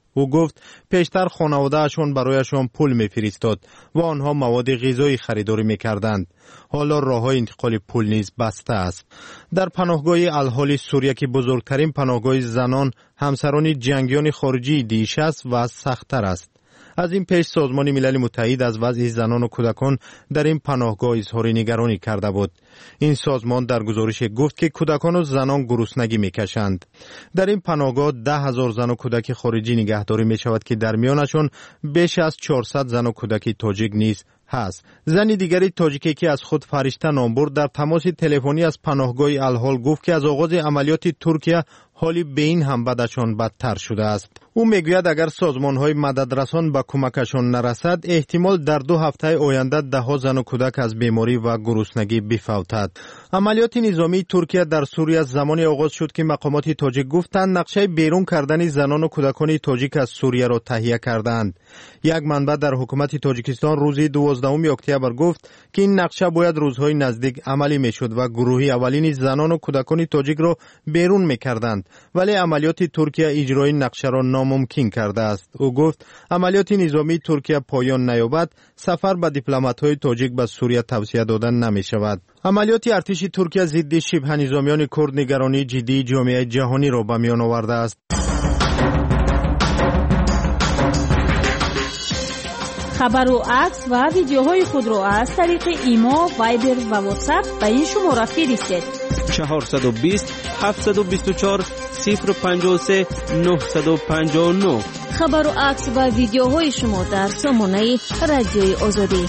[SPEAKER 1] او گفت پیشتر خانواده‌اشان برایشان پول می‌فرستاد و آنها مواد غذایی خریداری می‌کردند. حالا راه‌های انتقال پول نیز بسته است. در پناهگاه الحال سوریه که بزرگترین پناهگاه زنان همسران جنگیان خارجی دیش است و سخت‌تر است. از این پیش سازمان ملل متحد از وضع زنان و کودکان در این پناهگاه اظهار نگرانی کرده بود. این سازمان در گزارش گفت که کودکان و زنان گرسنگی میکشند. در این پناهگاه ده هزار زن و کودک خارجی نگهداری می شود که در میانشان بیش از چهارصد زن و کودک تاجیک نیز هست. زن دیگری تاجیکی که از خود فرشته نام برد در تماس تلفنی از پناهگاه الحال گفت که از آغاز عملیات ترکیه حالی به این هم بدشان بدتر شده است. او میگوید اگر سازمان‌های مددرسان به کمکشان نرسد احتمال در دو هفته آینده ده ها زن و کودک از بیماری و گرسنگی بفوتد. عملیات نظامی ترکیه در سوریه زمانی آغاز شد که مقامات تاجیک گفتند نقشه بیرون کردن زنان و کودکان تاجیک از سوریه را تهیه کردند. یک منبع در حکومت تاجیکستان روز دوازدهم اکتبر گفت که این نقشه باید روزهای نزدیک عملی میشد و گروهی اولین زنان و کودکان تاجیک را بیرون میکردند، ولی عملیات ترکیه اجرای نقشه را ناممکن کرده است. او گفت عملیات نظامی ترکیه پایان نیابد، سفر به دیپلمات‌های تاجیک به سوریه توصیه دادن نمی شود. عملیات ارتش ترکیه ضد شبه نظامیان کرد نگرانی جدی جامعه جهانی را به میان آورده است.
[SPEAKER 12] خبر و عکس و ویدیوهای خود را از طریق ایما، وایبر و واتساپ به این شماره فرستید.
[SPEAKER 3] چهارصد و بیست هفتصد و بیست و چهار صفر پنجاه و سه نهصد و پنجاه و نه.
[SPEAKER 12] خبر و عکس و ویدیوهای شما در سامانه رادیوی آزادی.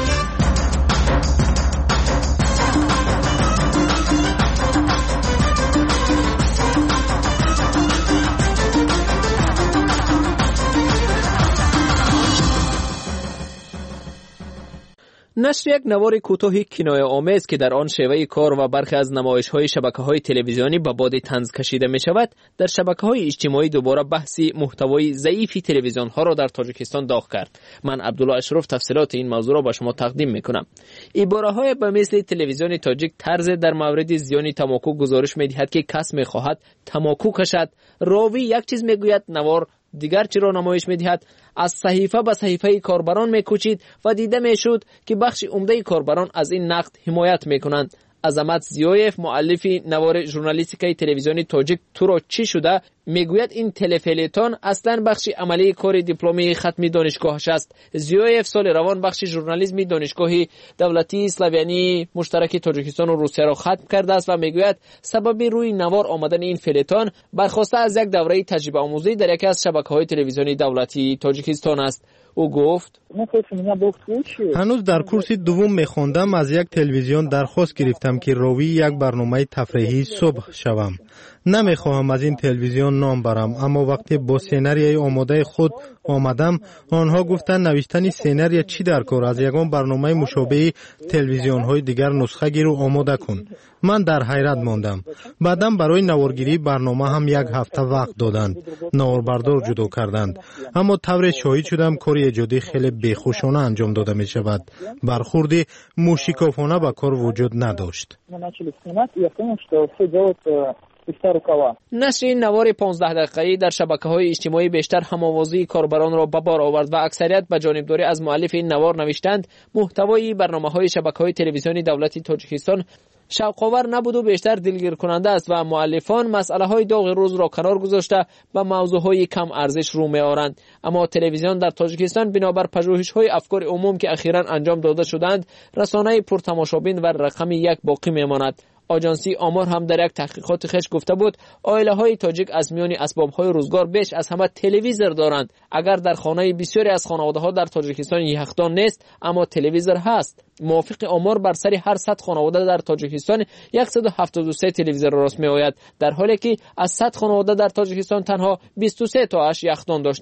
[SPEAKER 6] نشر یک نوار کوتاه کنایه آمیز که در آن شیوه کار و برخی از نمایش‌های شبکه‌های تلویزیونی به باد طنز کشیده می‌شود، در شبکه‌های اجتماعی دوباره بحثی محتوای ضعیف تلویزیون‌ها را در تاجیکستان داغ کرد. من عبدالله اشرف تفصیلات این موضوع را به شما تقدیم می‌کنم. عباره‌های به مثل تلویزیون تاجیک طرز در مورد زیان تماکو گزارش می‌دهد که کس می‌خواهد تماکو کشد، راوی یک چیز می‌گوید، نوار دیگر چی را نمایش می‌دهد. از صحیفه به صحیفه کاربران می‌کوچید و دیده می‌شد که بخش عمده کاربران از این نقد حمایت می‌کنند. عظمت زیایف، مؤلف نوار ژورنالیستیک تلویزیونی تاجیک تو را چی شده، میگوید این تلفلیتون اصلا بخشی عملی کار دیپلمی ختمی دانشگاهش است. زیایف سال روان بخش ژورنالیسم دانشگاه دولتی اسلاویانی مشترک تاجیکستان و روسیه را ختم کرده است و میگوید سبب روی نوار آمدن این فلیتون برخواسته از یک دوره تجربه آموزی در یکی از شبکه‌های تلویزیونی دولتی تاجیکستان است. او گفت
[SPEAKER 1] هنوز در کورس دوم میخوندم، از یک تلویزیون درخواست گرفتم که راوی یک برنامه تفریحی صبح شوم. نمیخواهم از این تلویزیون نام برم، اما وقتی با سیناریوی آماده خود آمدم، آنها گفتند نوشتن سیناریو چی در کار، از یگان برنامه مشابه تلویزیون های دیگر نسخه گیر و آماده کن. من در حیرت ماندم. بعدم برای نوارگیری برنامه هم یک هفته وقت دادند. نواربردار جدا کردند. اما طور شاهد شدم کار ایجادی خیلی بیخوشانه انجام داده می شود. برخورد موشکافانه به کار وجود نداشت.
[SPEAKER 6] نشر این نوار پانزده دقیقه‌ای در شبکه‌های اجتماعی بیشتر هم‌آوازی کاربران را به بار آورد و اکثریت به جانبداری از مؤلف این نوار نوشتند محتوای برنامه‌های شبکه‌های تلویزیونی دولتی تاجیکستان شوق‌آور نبود و بیشتر دلگیر کننده است و مؤلفان مسئله‌های داغ روز را کنار گذاشته به موضوعهای کم ارزش رو می‌آورند. اما تلویزیون در تاجیکستان بنابر پژوهش‌های افکار عموم که اخیراً انجام داده شدند، رسانه پرتماشابین و رقم یک باقی می‌ماند. آژانسی آمار هم در یک تحقیقات خش گفته بود عائله‌های تاجیک از میان اسباب‌های روزگار بیش از همه تلویزور دارند. اگر در خانه بسیاری از خانواده‌ها در تاجیکستان یخدان نیست، اما تلویزور هست. موافق آمار بر سر هر صد خانواده در تاجیکستان صد و هفتاد و سه تلویزور راست می‌آید، در حالی که از صد خانواده در تاجیکستان تنها بیست و سه تاش یخدان داشتند.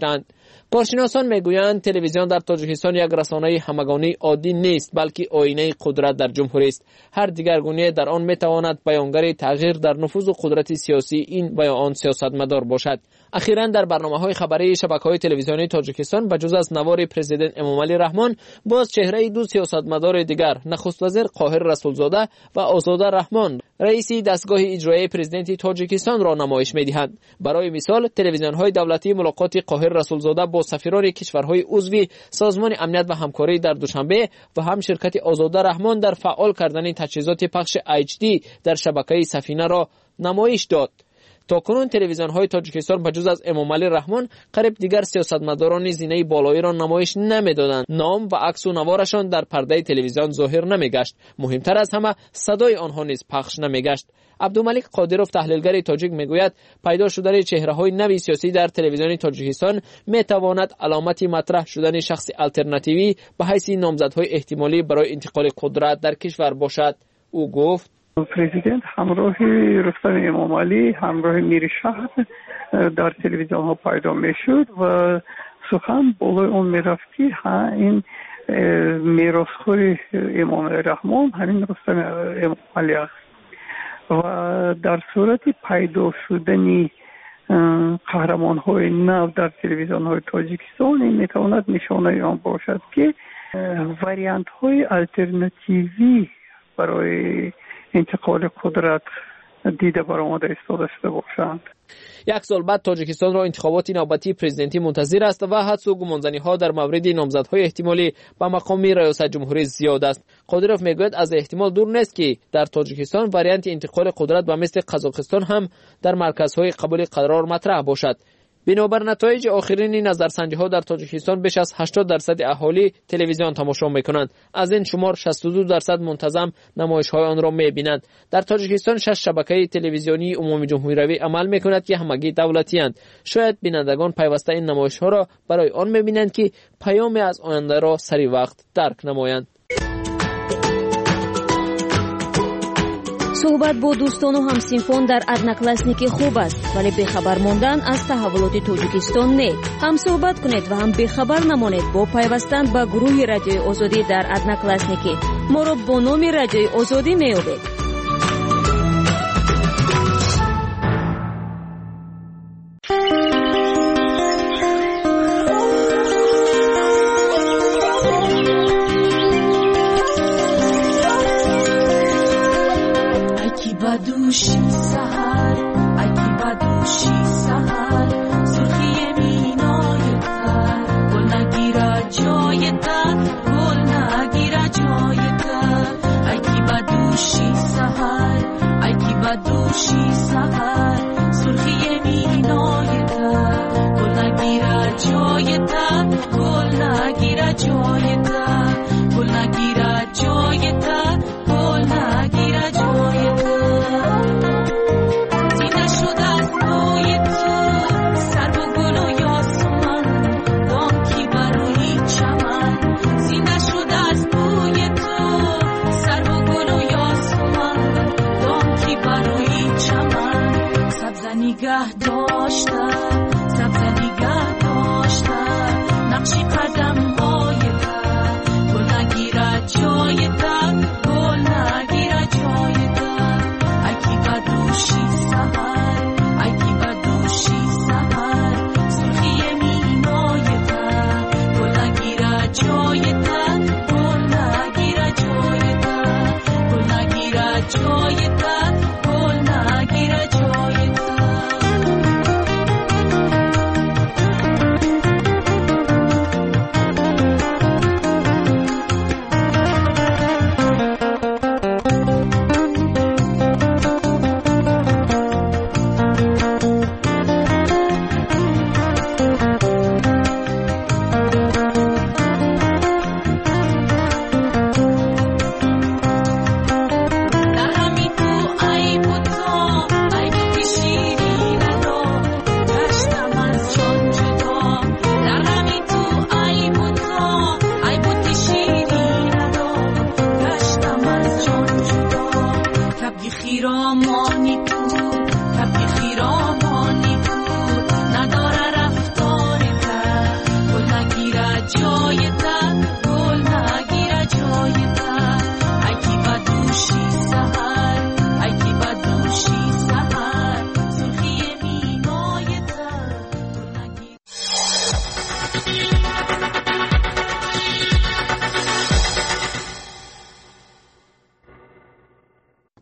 [SPEAKER 6] کارشناسان میگویند تلویزیون در تاجیکستان یک رسانه همگانی عادی نیست، بلکه آینه قدرت در جمهوری است. هر دیگرگونی در آن میتواند بیانگر تغییر در نفوذ و قدرت سیاسی این و یا آن سیاستمدار باشد. اخیراً در برنامه‌های خبری شبکه‌های تلویزیونی تاجیکستان به جز از نوار پرزیدنت امامعلی رحمان، باز چهره دو سیاستمدار دیگر، نخست وزیر قاهر رسولزاده و آزاده رحمان، رئیس دستگاه اجرایی پرزیدنت تاجیکستان را نمایش می‌دهند. برای مثال تلویزیون‌های دولتی ملاقات قاهر رسولزاده با سفیران کشورهای عضو سازمان امنیت و همکاری در دوشنبه و هم شرکت آزاده رحمان در فعال کردن تجهیزات پخش اچ دی در شبکه سفینه را نمایش داد. تاکنون تلویزیون‌های تاجیکستان بجز از امامعلی رحمان قریب دیگر سیاستمداران زینه بالایی را نمایش نمی‌دادند. نام و عکس و نوارشان در پرده تلویزیون ظاهر نمی‌گشت. مهمتر از همه صدای آنها نیز پخش نمی‌گشت. عبدالملک قادروف تحلیلگر تاجیک میگوید پیدا شدن چهره‌های نوی سیاسی در تلویزیون تاجیکستان میتواند علامتی مطرح شدن شخص الटरनेटिوی به حیث نامزدهای احتمالی برای انتقال قدرت در کشور باشد. او گفت
[SPEAKER 14] پرزیدنت همراه رستم امامعلی، همراه میر شهر در تلویزیون ها پیدا میشد و سخن بالای اون میرفتی ها این میراثخوی امامعلی رحمان همین رستم امامعلی است و در صورت پیدا شدن قهرمان های نو در تلویزیون های تاجیکستان این میتواند نشانه آن باشد که وریانت های الटरनेटिوی برای انتقال قدرت دیده برآمده ایستاده شده باشند.
[SPEAKER 6] یک سال بعد تاجیکستان را انتخابات نوبتی پرزیدنتی منتظر است و حدس و گمانزنی ها در مورد نامزدهای احتمالی به مقام ریاست جمهوری زیاد است. قادروف میگوید از احتمال دور نیست که در تاجیکستان وریانت انتقال قدرت به مثل قزاقستان هم در مرکزهای قبول قرار مطرح باشد. بنابر نتایج آخرین نظرسنجی ها در تاجیکستان بیش از هشتاد درصد اهالی تلویزیون تماشا میکنند. از این شمار شصت و دو درصد منتظم نمایش های آن را میبینند. در تاجیکستان شش شبکه تلویزیونی عمومی جمهوری روی عمل میکند که همگی دولتی اند. شاید بینندگان پیوسته این نمایش ها را برای آن میبینند که پیام از آینده را سری وقت درک نمایند.
[SPEAKER 16] صحبت با دوستان و همسینفان در одноклассники خوب است، ولی بخبر ماندن از تحولات تاجیکستان نه. هم صحبت کنید و هم بخبر نمانید با پیوستن به گروه رادیوی آزادی در одноклассники. ما را با نام رادیوی آزادی میابید.
[SPEAKER 9] دوشی سهر اگی بدوشی سهر سرخی مینای تر گل نگیره جای تر گل نگیره جای تر اگی بدوشی سهر اگی بدوشی سهر سرخی مینای تر گل نگیره جای تر گل نگیره جای تر گل نگیره جای تر گل نگیره جای تر نگاه داشته سبز نگاه داشته نقشی قدم های تر گل نگیره جای تر گل نگیره جای تر اگی بدوشی سهر اگی بدوشی سهر سرخی مینای تر گل نگیره جای تر گل نگیره جای تر گل نگیره جای تر گل نگیره جای تر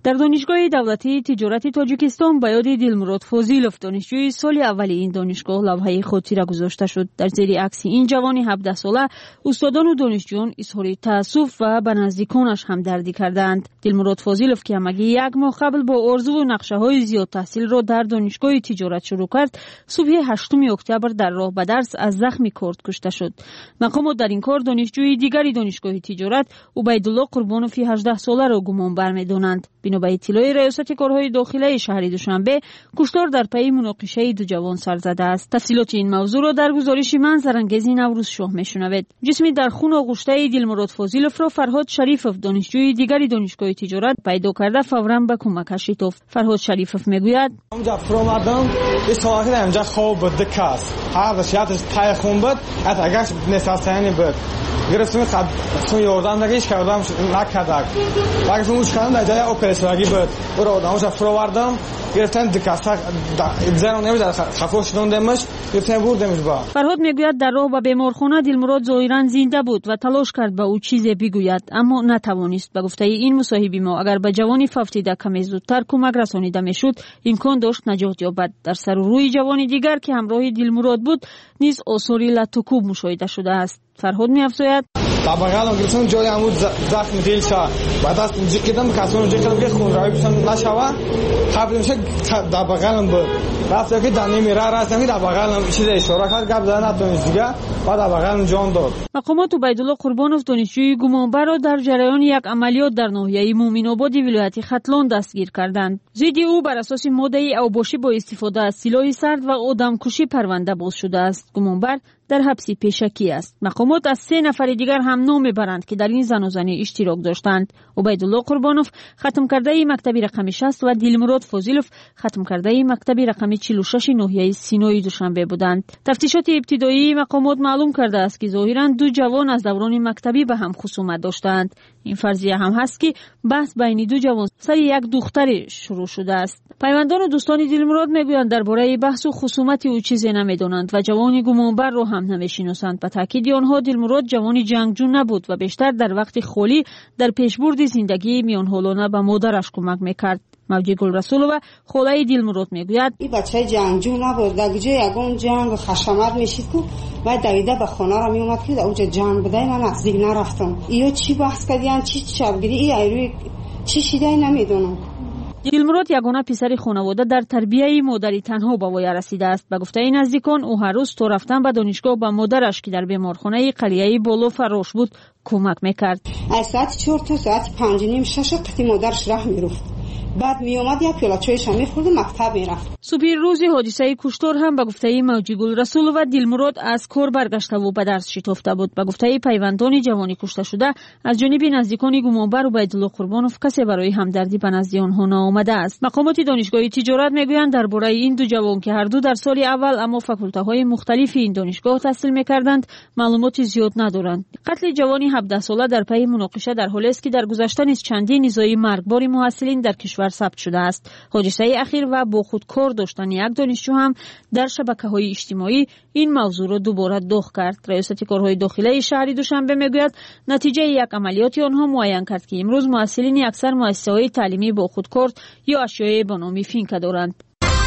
[SPEAKER 12] در دانشگاه دولتی تجارت تاجیکستان به یاد دلمراد فاضیلوف دانشجوی سال اول این دانشگاه لوحه خودی را گذاشته شد. در زیر عکس این جوان هفده ساله استادان و دانشجویان اظهار تأسف و به نزدیکانش همدردی کردند. دلمراد فاضیلوف که همگی یک ماه قبل با آرزو و نقشه‌های زیاد تحصیل را در دانشگاه تجارت شروع کرد، صبح هشتم اکتبر در راه به درس از زخم کورد کشته شد. مقامات در این کار دانشجوی دیگری دانشگاه تجارت عبیدالله قربانوفی هجده ساله را گمان برمی‌دانند. بنا به اطلاع ریاست کارهای داخلی شهر دوشنبه، کشتار در پی مناقشه دو جوان سر زده است. تفصیلات این موضوع را در گزارش منظرانگیز نوروز شاه میشنوید. جسمی در خون آغشته دلمراد فاضیلوف را فرهاد شریفوف دانشجوی دیگری دانشگاه تجارت پیدا کرده فوراً به کمکش شتافت. فرهاد شریفوف میگوید:
[SPEAKER 15] اونجا فرامدم یه ساعتی اونجا خواب بود دکاس هر وقت پای خون بود حتی اگه نساسانی بود گرفتم قد سون یوردان دگیش کردم نکردم وقتی اون چکان در جای اپراسیونی بود برو اونجا فرآوردم گرفتن دکاس اگزارم نمیداد خفاش دوندمش گرفتن بردمش با.
[SPEAKER 12] فرهاد میگوید در راه به بیمارخانه دلمراد ظاهرا زنده بود و تلاش کرد به او چیزی بگوید اما نتوانست. به گفته این مصاحبی ما اگر به جوانی فوتیده کمی زودتر کمک رسانیده میشد امکان داشت نجات یابد. در سر و روی جوانی دیگر که همراه دلمراد بود نیز آثاری لطوکوب مشاهده شده است. فرهاد می‌افزاید:
[SPEAKER 15] در بغلم گرفتم جای عمود زخم دل شد بعد از اینجا کردم کسان اونجا کردم که خون رای بشن نشوه قبل میشه در بغلم بود رفت که در نیمی راه رفتم در بغلم چیز اشاره کرد گپ زدن نتونست دیگه بعد در بغلم جان داد.
[SPEAKER 12] مقامات عبیدالله قربانوف دانشجوی گمانبر را در جریان یک عملیات در ناحیه مومن‌آباد ولایت ختلان دستگیر کردند. ضد او بر اساس ماده اوباشی با استفاده از سلاح سرد و آدمکشی پرونده باز شده است. گمانبر در حبس پیشکی است. مقامات از سه نفر دیگر هم نام میبرند که در این زنازنه اشتراک داشتند. عبیدالله قربانوف ختم کرده مکتب رقم شصت و دلمراد فاضیلوف ختم کرده مکتب رقم چهل و شش ناحیه سینای دوشنبه بودند. تفتیشات ابتدایی مقامات معلوم کرده است که ظاهرا دو جوان از دوران مکتبی به هم خصومت داشتند. این فرضیه هم هست که بحث بین دو جوان سر یک دختر شروع شده است. پیوندان و دوستان دلمراد میگویند درباره بحث و خصومت او چیزی نمیدانند و جوان گمانبر را هم نمیشناسند. به تاکید آنها دلمراد جوانی جنگجو نبود و بیشتر در وقت خالی در پیشبرد زندگی میانحالانه به مادرش کمک میکرد. موجی گلرسولова خاله دلمراد میگوید:
[SPEAKER 17] این بچه جنگجو نبود. در گوشه یگان جنگ و خشمت میشید که بعد دویده به خانه را میومد که اونجا جنگ بوده من نزدیک نرفتم. ایو چی بحث کردین چی شبگیری ای ایروی چی شیده نمیدونم.
[SPEAKER 12] دلمراد یگانه پسر خانواده در تربیه مادری تنها به وی رسیده است. به گفته نزدیکان او هر روز تا رفتن به دانشگاه به مادرش که در بیمارخانه قلیه بالا فراش بود کمک میکرد.
[SPEAKER 17] از ساعت چهار تا ساعت پنج و نیم شش قطعی مادرش راه میرفت. بعد می اومد یک پیاله چایش هم میخورد و مکتب میرفت.
[SPEAKER 12] صبح روز حادثه کشتار هم به گفته موجی گلرسولova دلمراد از کار برگشته و به درس شتافته بود. به گفته پیوندان جوانی کشته شده از جانب نزدیکان گمانبر عبیدالله قربانوف کسی برای همدردی به نزد آنها نآمده است. مقامات دانشگاه تجارت میگویند درباره این دو جوان که هر دو در سال اول اما فاکولته‌های مختلفی این دانشگاه تحصیل میکردند معلومات زیاد ندارند. قتل جوانی هفده ساله در پی مناقشه در حالی است که در گذشته نیز چندین نزاع مرگبار محصلین در کشور ثبت شده است. حادثه اخیر و با خود کار داشتن یک دانشجو هم در شبکه‌های اجتماعی این موضوع را دوباره داغ کرد. ریاست کارهای داخلی شهر دوشنبه میگوید نتیجه یک عملیاتی آنها معین کرد که امروز محصلین اکثر مؤسسه‌های تعلیمی با خود کار یا اشیاء به نام فینکا دارند.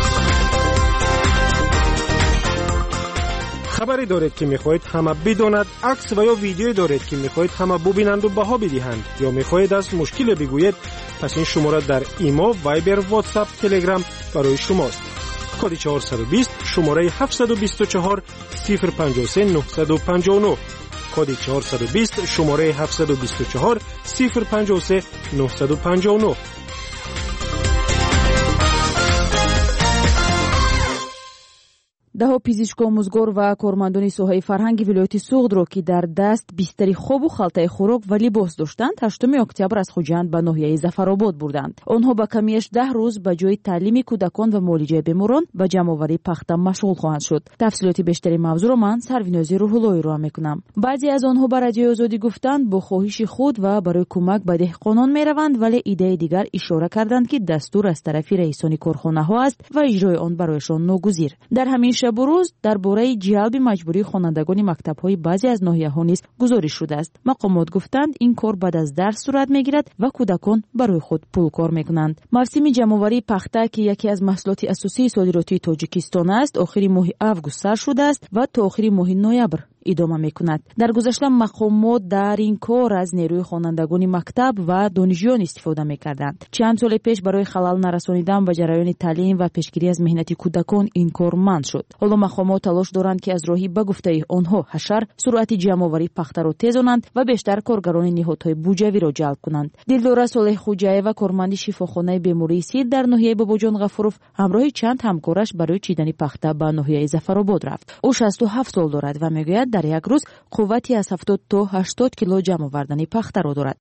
[SPEAKER 11] خبری دارید که میخواهید همه بداند، عکس و یا ویدیویی دارید که میخواهید همه ببینند و بها بدهند یا میخواهید از مشکل بگویید، پس این شماره در ایما، وایبر، واتساپ، تلگرام برای شماست. کد چهارصد و بیست شماره هفتصد و بیست و چهار صفر پنجاه و سه نهصد و پنجاه و نه کد چهارصد و بیست شماره هفتصد و بیست و چهار صفر پنجاه و سه نهصد و پنجاه و نه.
[SPEAKER 12] دهها پزشک آموزگار و کارمندان ساحه فرهنگی ولایت سوغد را که در دست بیستری خواب و خلطه خوراک و لباس داشتند هشتم اکتبر از خوجند به ناحیه ظفرآباد بردند. آنها با کمیش ده روز به جای تعلیم کودکان و معالجه بیماران به جمع‌آوری پخته مشغول خواهند شد. تفصیلات بیشتری موضوع را من سرویناز روح‌اللهی را میکنم. بعضی از آنها به رادیو آزادی گفتند با خواهش خود و برای کمک به دهقانان میروند، ولی ایده دیگر اشاره کردند که دستور از طرف رئیسان کارخانه ها است و اجرای آن برایشان ناگزیر. در همین شب و روز درباره جلب مجبوری خوانندگان مکتب‌های بعضی از ناحیه‌ها نیز گزارش شده است. مقامات گفتند این کار بعد از درس صورت می‌گیرد و کودکان برای خود پول کار می‌کنند. موسم جمع‌آوری پخته که یکی از محصولات اساسی صادراتی تاجیکستان است، آخر ماه آگوست سر شده است و تا آخر ماه نوامبر ادامه میکند. در گذشته مقامات در این کار از نیروی خوانندگان مکتب و دانشجویان استفاده میکردند. چند سال پیش برای خلل نرسانیدن به جریان تعلیم و پیشگیری از مهنت کودکان این کار منع شد. حالا مقامات تلاش دارند که از راهی به گفته آنها حشر سرعت جمع‌آوری پخته را تیزانند و بیشتر کارگران نهادهای بوجوی را جلب کنند. دلدوره صالح خوجایeva کارمند شفاخانه بیماری سیل در ناحیه باباجان غفورов همراه چند همکارش برای چیدن پخته به ناحیه ظفرآباد رفت. او شصت و هفت سال دارد و میگوید در یک روز قوتی از هفتاد تا هشتاد کیلو جمع آوردن پخته را دارد.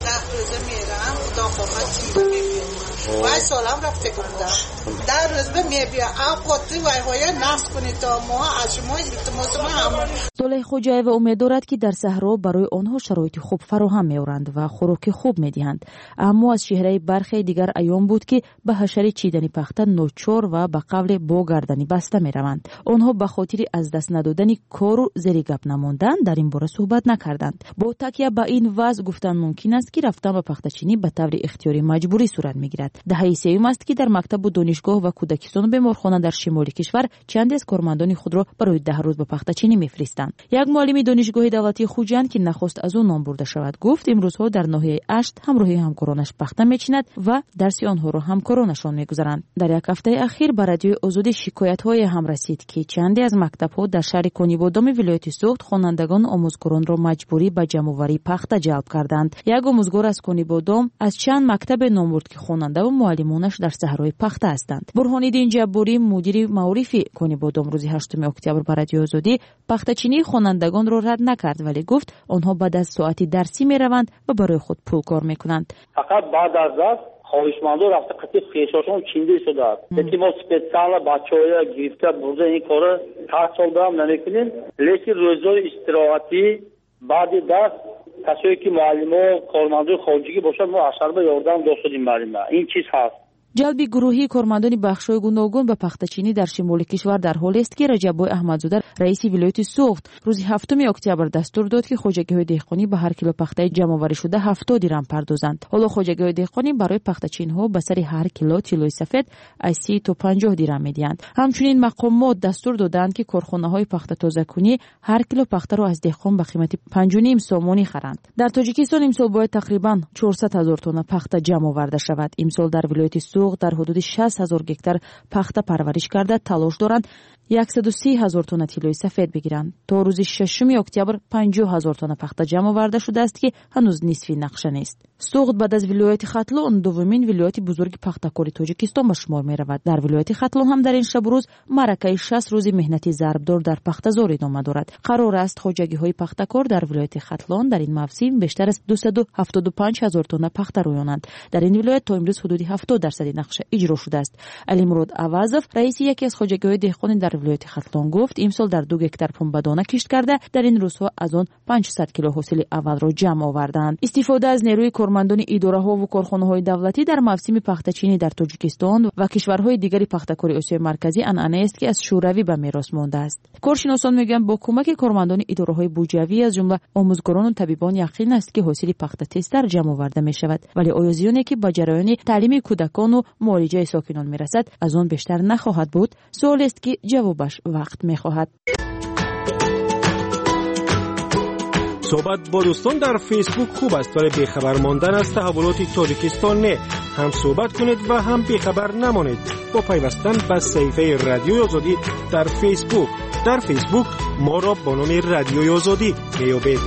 [SPEAKER 19] وای سالم رفته بودم در روز به میبیا آب قطری وای وای نفس کنید تا ما از شما التماس ما همون.
[SPEAKER 12] صالح خوجایeva امید دارد که در صحرا برای آنها شرایط خوب فراهم می‌آورند و خوراک خوب می‌دهند، اما از چهره برخی دیگر عیان بود که به حشر چیدن پخته ناچار و به قبل با گردنی بسته می‌روند. آنها به خاطر از دست ندادن کار و زیر گپ نماندن در این باره صحبت نکردند. با تکیه به این وضع گفتن ممکن است که رفتن به پخته چینی به طور اختیاری مجبوری صورت می‌گیرد. دهه سوم است که در مکتب و دانشگاه و کودکستان بیمارخانه در شمال کشور چند از کارمندان خود را برای ده روز به پخته چینی می‌فرستند. یک معلم دانشگاه دولتی خوجند که نخست از او نام برده شود گفت امروزها در ناحیه اشت همراهی همکارانش پخته می‌چیند و درس آنها را همکارانشان می‌گذارند. در یک هفته اخیر به رادیوی آزادی شکایت‌های هم رسید که چندی از مکتب‌ها در شهر کنیبادام ولایت سوخت خوانندگان آموزگاران را مجبوری به جمع‌آوری پخته جلب کردند. یک آموزگار از کنیبادام از چند مکتب نام برد که خواننده و معلمانش در صحرای پخته هستند. برهان‌الدین جباری مدیر معارف کنیبادام روز هشتم اکتبر به رادیو آزادی پخته چینی خوانندگان را رد نکرد، ولی گفت آنها بعد از ساعتی درسی می‌روند و برای خود پول کار می‌کنند.
[SPEAKER 20] فقط بعد از درس خواهشمندان رفته قطعی خیشاشون چینده شده است. یکی ما سپیسیال بچه‌ها گرفته برده این کار هر سال دارم نمی‌کنیم، لیکن روزهای استراحتی بعد درس کسایی که معلم و کارمندان خارجی باشند ما اشتر به یاردن داشتیم معلم. این چیز هست.
[SPEAKER 12] جلب گروهی کارمندان بخش‌های گوناگون به پخته‌چینی در شمال کشور در حالی است که رجب‌بای احمدزاده رئیس ولایت سوخت روز هفتم اکتبر دستور داد که خواجگی‌های دهقانی به هر کیلو پخته جمع‌آوری شده هفتاد درم پردازند. حالا خواجگی‌های دهقانی برای پخته‌چینی‌ها به سر هر کیلو طلای سفید از سی تا پنجاه درم می‌دهند. همچنین مقامات دستور دادند که کارخانه‌های پخته تازه‌کنی هر کیلو پخته را از دهقان به قیمت پنج و نیم سومانی خرند. در تاجیکستان امسال باید تقریباً چهارصد هزار تن پخته جمع آورده شود. امسال در ولایت سوخت در حدود شصت هزار گکتار پخته پرورش کرده تلاش دارند صد و سی هزار تن طلای سفید بگیرند. تا روز ششم اکتبر پنجاه هزار تن پخته جمع آورده شده است که هنوز نصفی نقشه نیست. سوخت بعد از ولایت ختلون دومین ولایت بزرگ پخته‌کاری تاجیکستان به شمار می‌رود. در ولایت ختلون هم در این شب روز معرکه شصت روزی مهنتی ضربدار در پخته‌زار ادامه دارد. قرار است خواجگی‌های پخته‌کار در ولایت ختلون در این موسم بیشتر از دویست و هفتاد و پنج هزار تن پخته رویانند. در این ولایت تا امروز حدود هفتاد درصد نقشه اجرا شده است. علیمراد عوضов رئیس یکی از خواجگی‌های دهقانی در ولایت ختلون گفت امسال در دو گکتار پنبه‌دانه کشت کرده در این روزها از آن پانصد کیلو حاصل اول را جمع آوردند. استفاده از نیروی کارمندان اداره‌ها و کارخانه‌های دولتی در موسم پخته‌چینی در تاجیکستان و کشورهای دیگری پخته‌کاری آسیای مرکزی عنعنه است که از شوروی به میراث مانده است. کارشناسان میگویند با کمک کارمندان اداره‌های بوجوی از جمله آموزگاران و طبیبان یقین است که حاصل پخته تیزتر جمع آورده می‌شود، ولی آیا زیانی که به جریان تعلیم کودکان و معالجه ساکنان میرسد از آن بیشتر نخواهد بود؟ سوال است که جوابش وقت می‌خواهد.
[SPEAKER 11] صحبت با دوستان در فیسبوک خوب است، ولی بیخبر ماندن از تحولات تاجیکستان نه. هم صحبت کنید و هم بیخبر نمانید با پیوستن به صفحه رادیوی آزادی در فیسبوک. در فیسبوک ما را با نام رادیوی آزادی میابید.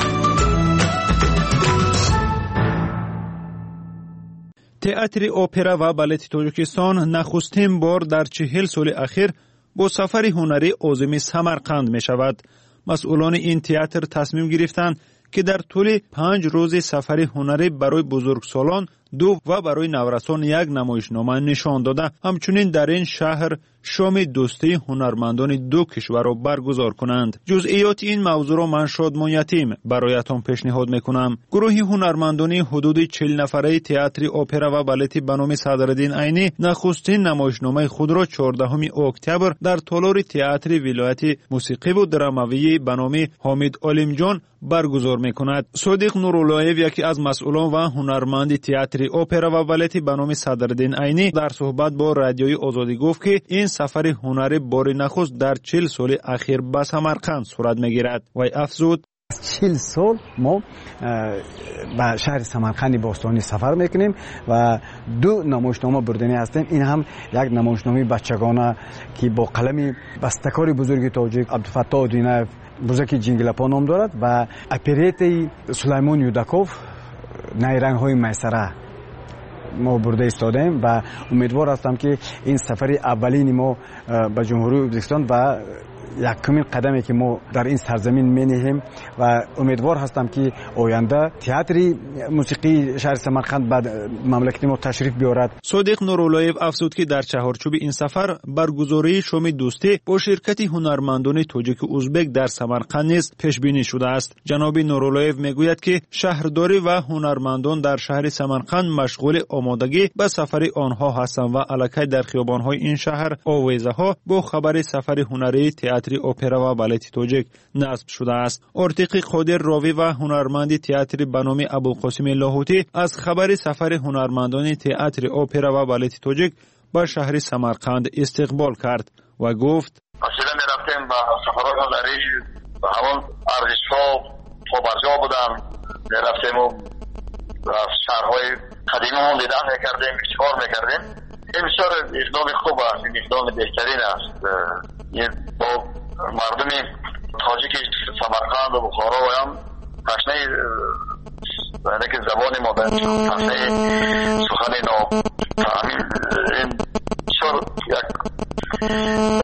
[SPEAKER 21] تئاتر اپرا و بالت تاجیکستان نخستین بار در چهل سال اخیر با سفر هنری عازم سمرقند می شود. مسئولان این تئاتر تصمیم گرفتند که در طول پنج روز سفر هنری برای بزرگسالان دو و برای نورسان یک نمایشنامه نشان داده همچنین در این شهر شام دوستی هنرمندان دو کشور را برگزار کنند. جزئیات این موضوع را من شادمان یتیم برایتان پیشنهاد میکنم. گروه هنرمندان حدود چهل نفره تئاتر اپرا و بالت به نام صدرالدین عینی نخستین نمایشنامه خود را چهاردهم اکتبر در تالار تئاتر ولایت موسیقی و دراموی به نام حامد عالمجان برگزار میکند. صادق نوراللهیو یکی از مسئولان و هنرمند تئاتر اپرا و بالت به نام صدرالدین عینی در صحبت با رادیوی آزادی گفت که این سفر هنری بار نخست در چهل سال اخیر به سمرقند صورت میگیرد. و افزود
[SPEAKER 7] چهل سال ما به شهر سمرقند باستانی سفر میکنیم و دو نمایشنامه بردنی هستیم. این هم یک نمایشنامه بچگانه که با قلم بسته‌کار بزرگ تاجیک عبدالفتاح آدینه بزرگ جنگلپا نام دارد و اپریت سلیمان یودکوف نیرنگ های میسره ما برده ایستادیم و امیدوار هستم که این سفر اولین ما به جمهوری ازبکستان و یکمین قدمی که ما در این سرزمین می‌نهیم و امیدوار هستم که آینده تئاتر موسیقی شهر سمرقند به مملکت ما تشریف بیارد.
[SPEAKER 21] صادق نوراللهیو افزود که در چهارچوب این سفر برگزاری شام دوستی با شرکت هنرمندان تاجیک و ازبک در سمرقند نیز پیش بینی شده است. جناب نوراللهیو میگوید که شهرداری و هنرمندان در شهر سمرقند مشغول آمادگی به سفر آنها هستند و الکی در خیابان‌های این شهر آویزه‌ها با خبر سفر هنری تئاتر اپرا و بالت تاجیک نصب شده است. ارتقی قادر راوی و هنرمند تئاتر به نام ابوالقاسم لاهوتی از خبر سفر هنرمندان تئاتر اپرا و بالت تاجیک به شهر سمرقند استقبال کرد و گفت
[SPEAKER 8] اصلا می رفتیم با سفرهای هنری به همون ارزش‌ها تا برجا بودم، می رفتیم و شهرهای قدیمی دیدن میکردیم، اشتغال میکردیم. این بسیار اقدام خوب است، این اقدام بهترین است. این با مردم تاجیک سمرقند و بخارا و هم تشنه یعنی که زبان ما به تشنه سخن نو همین این بسیار یک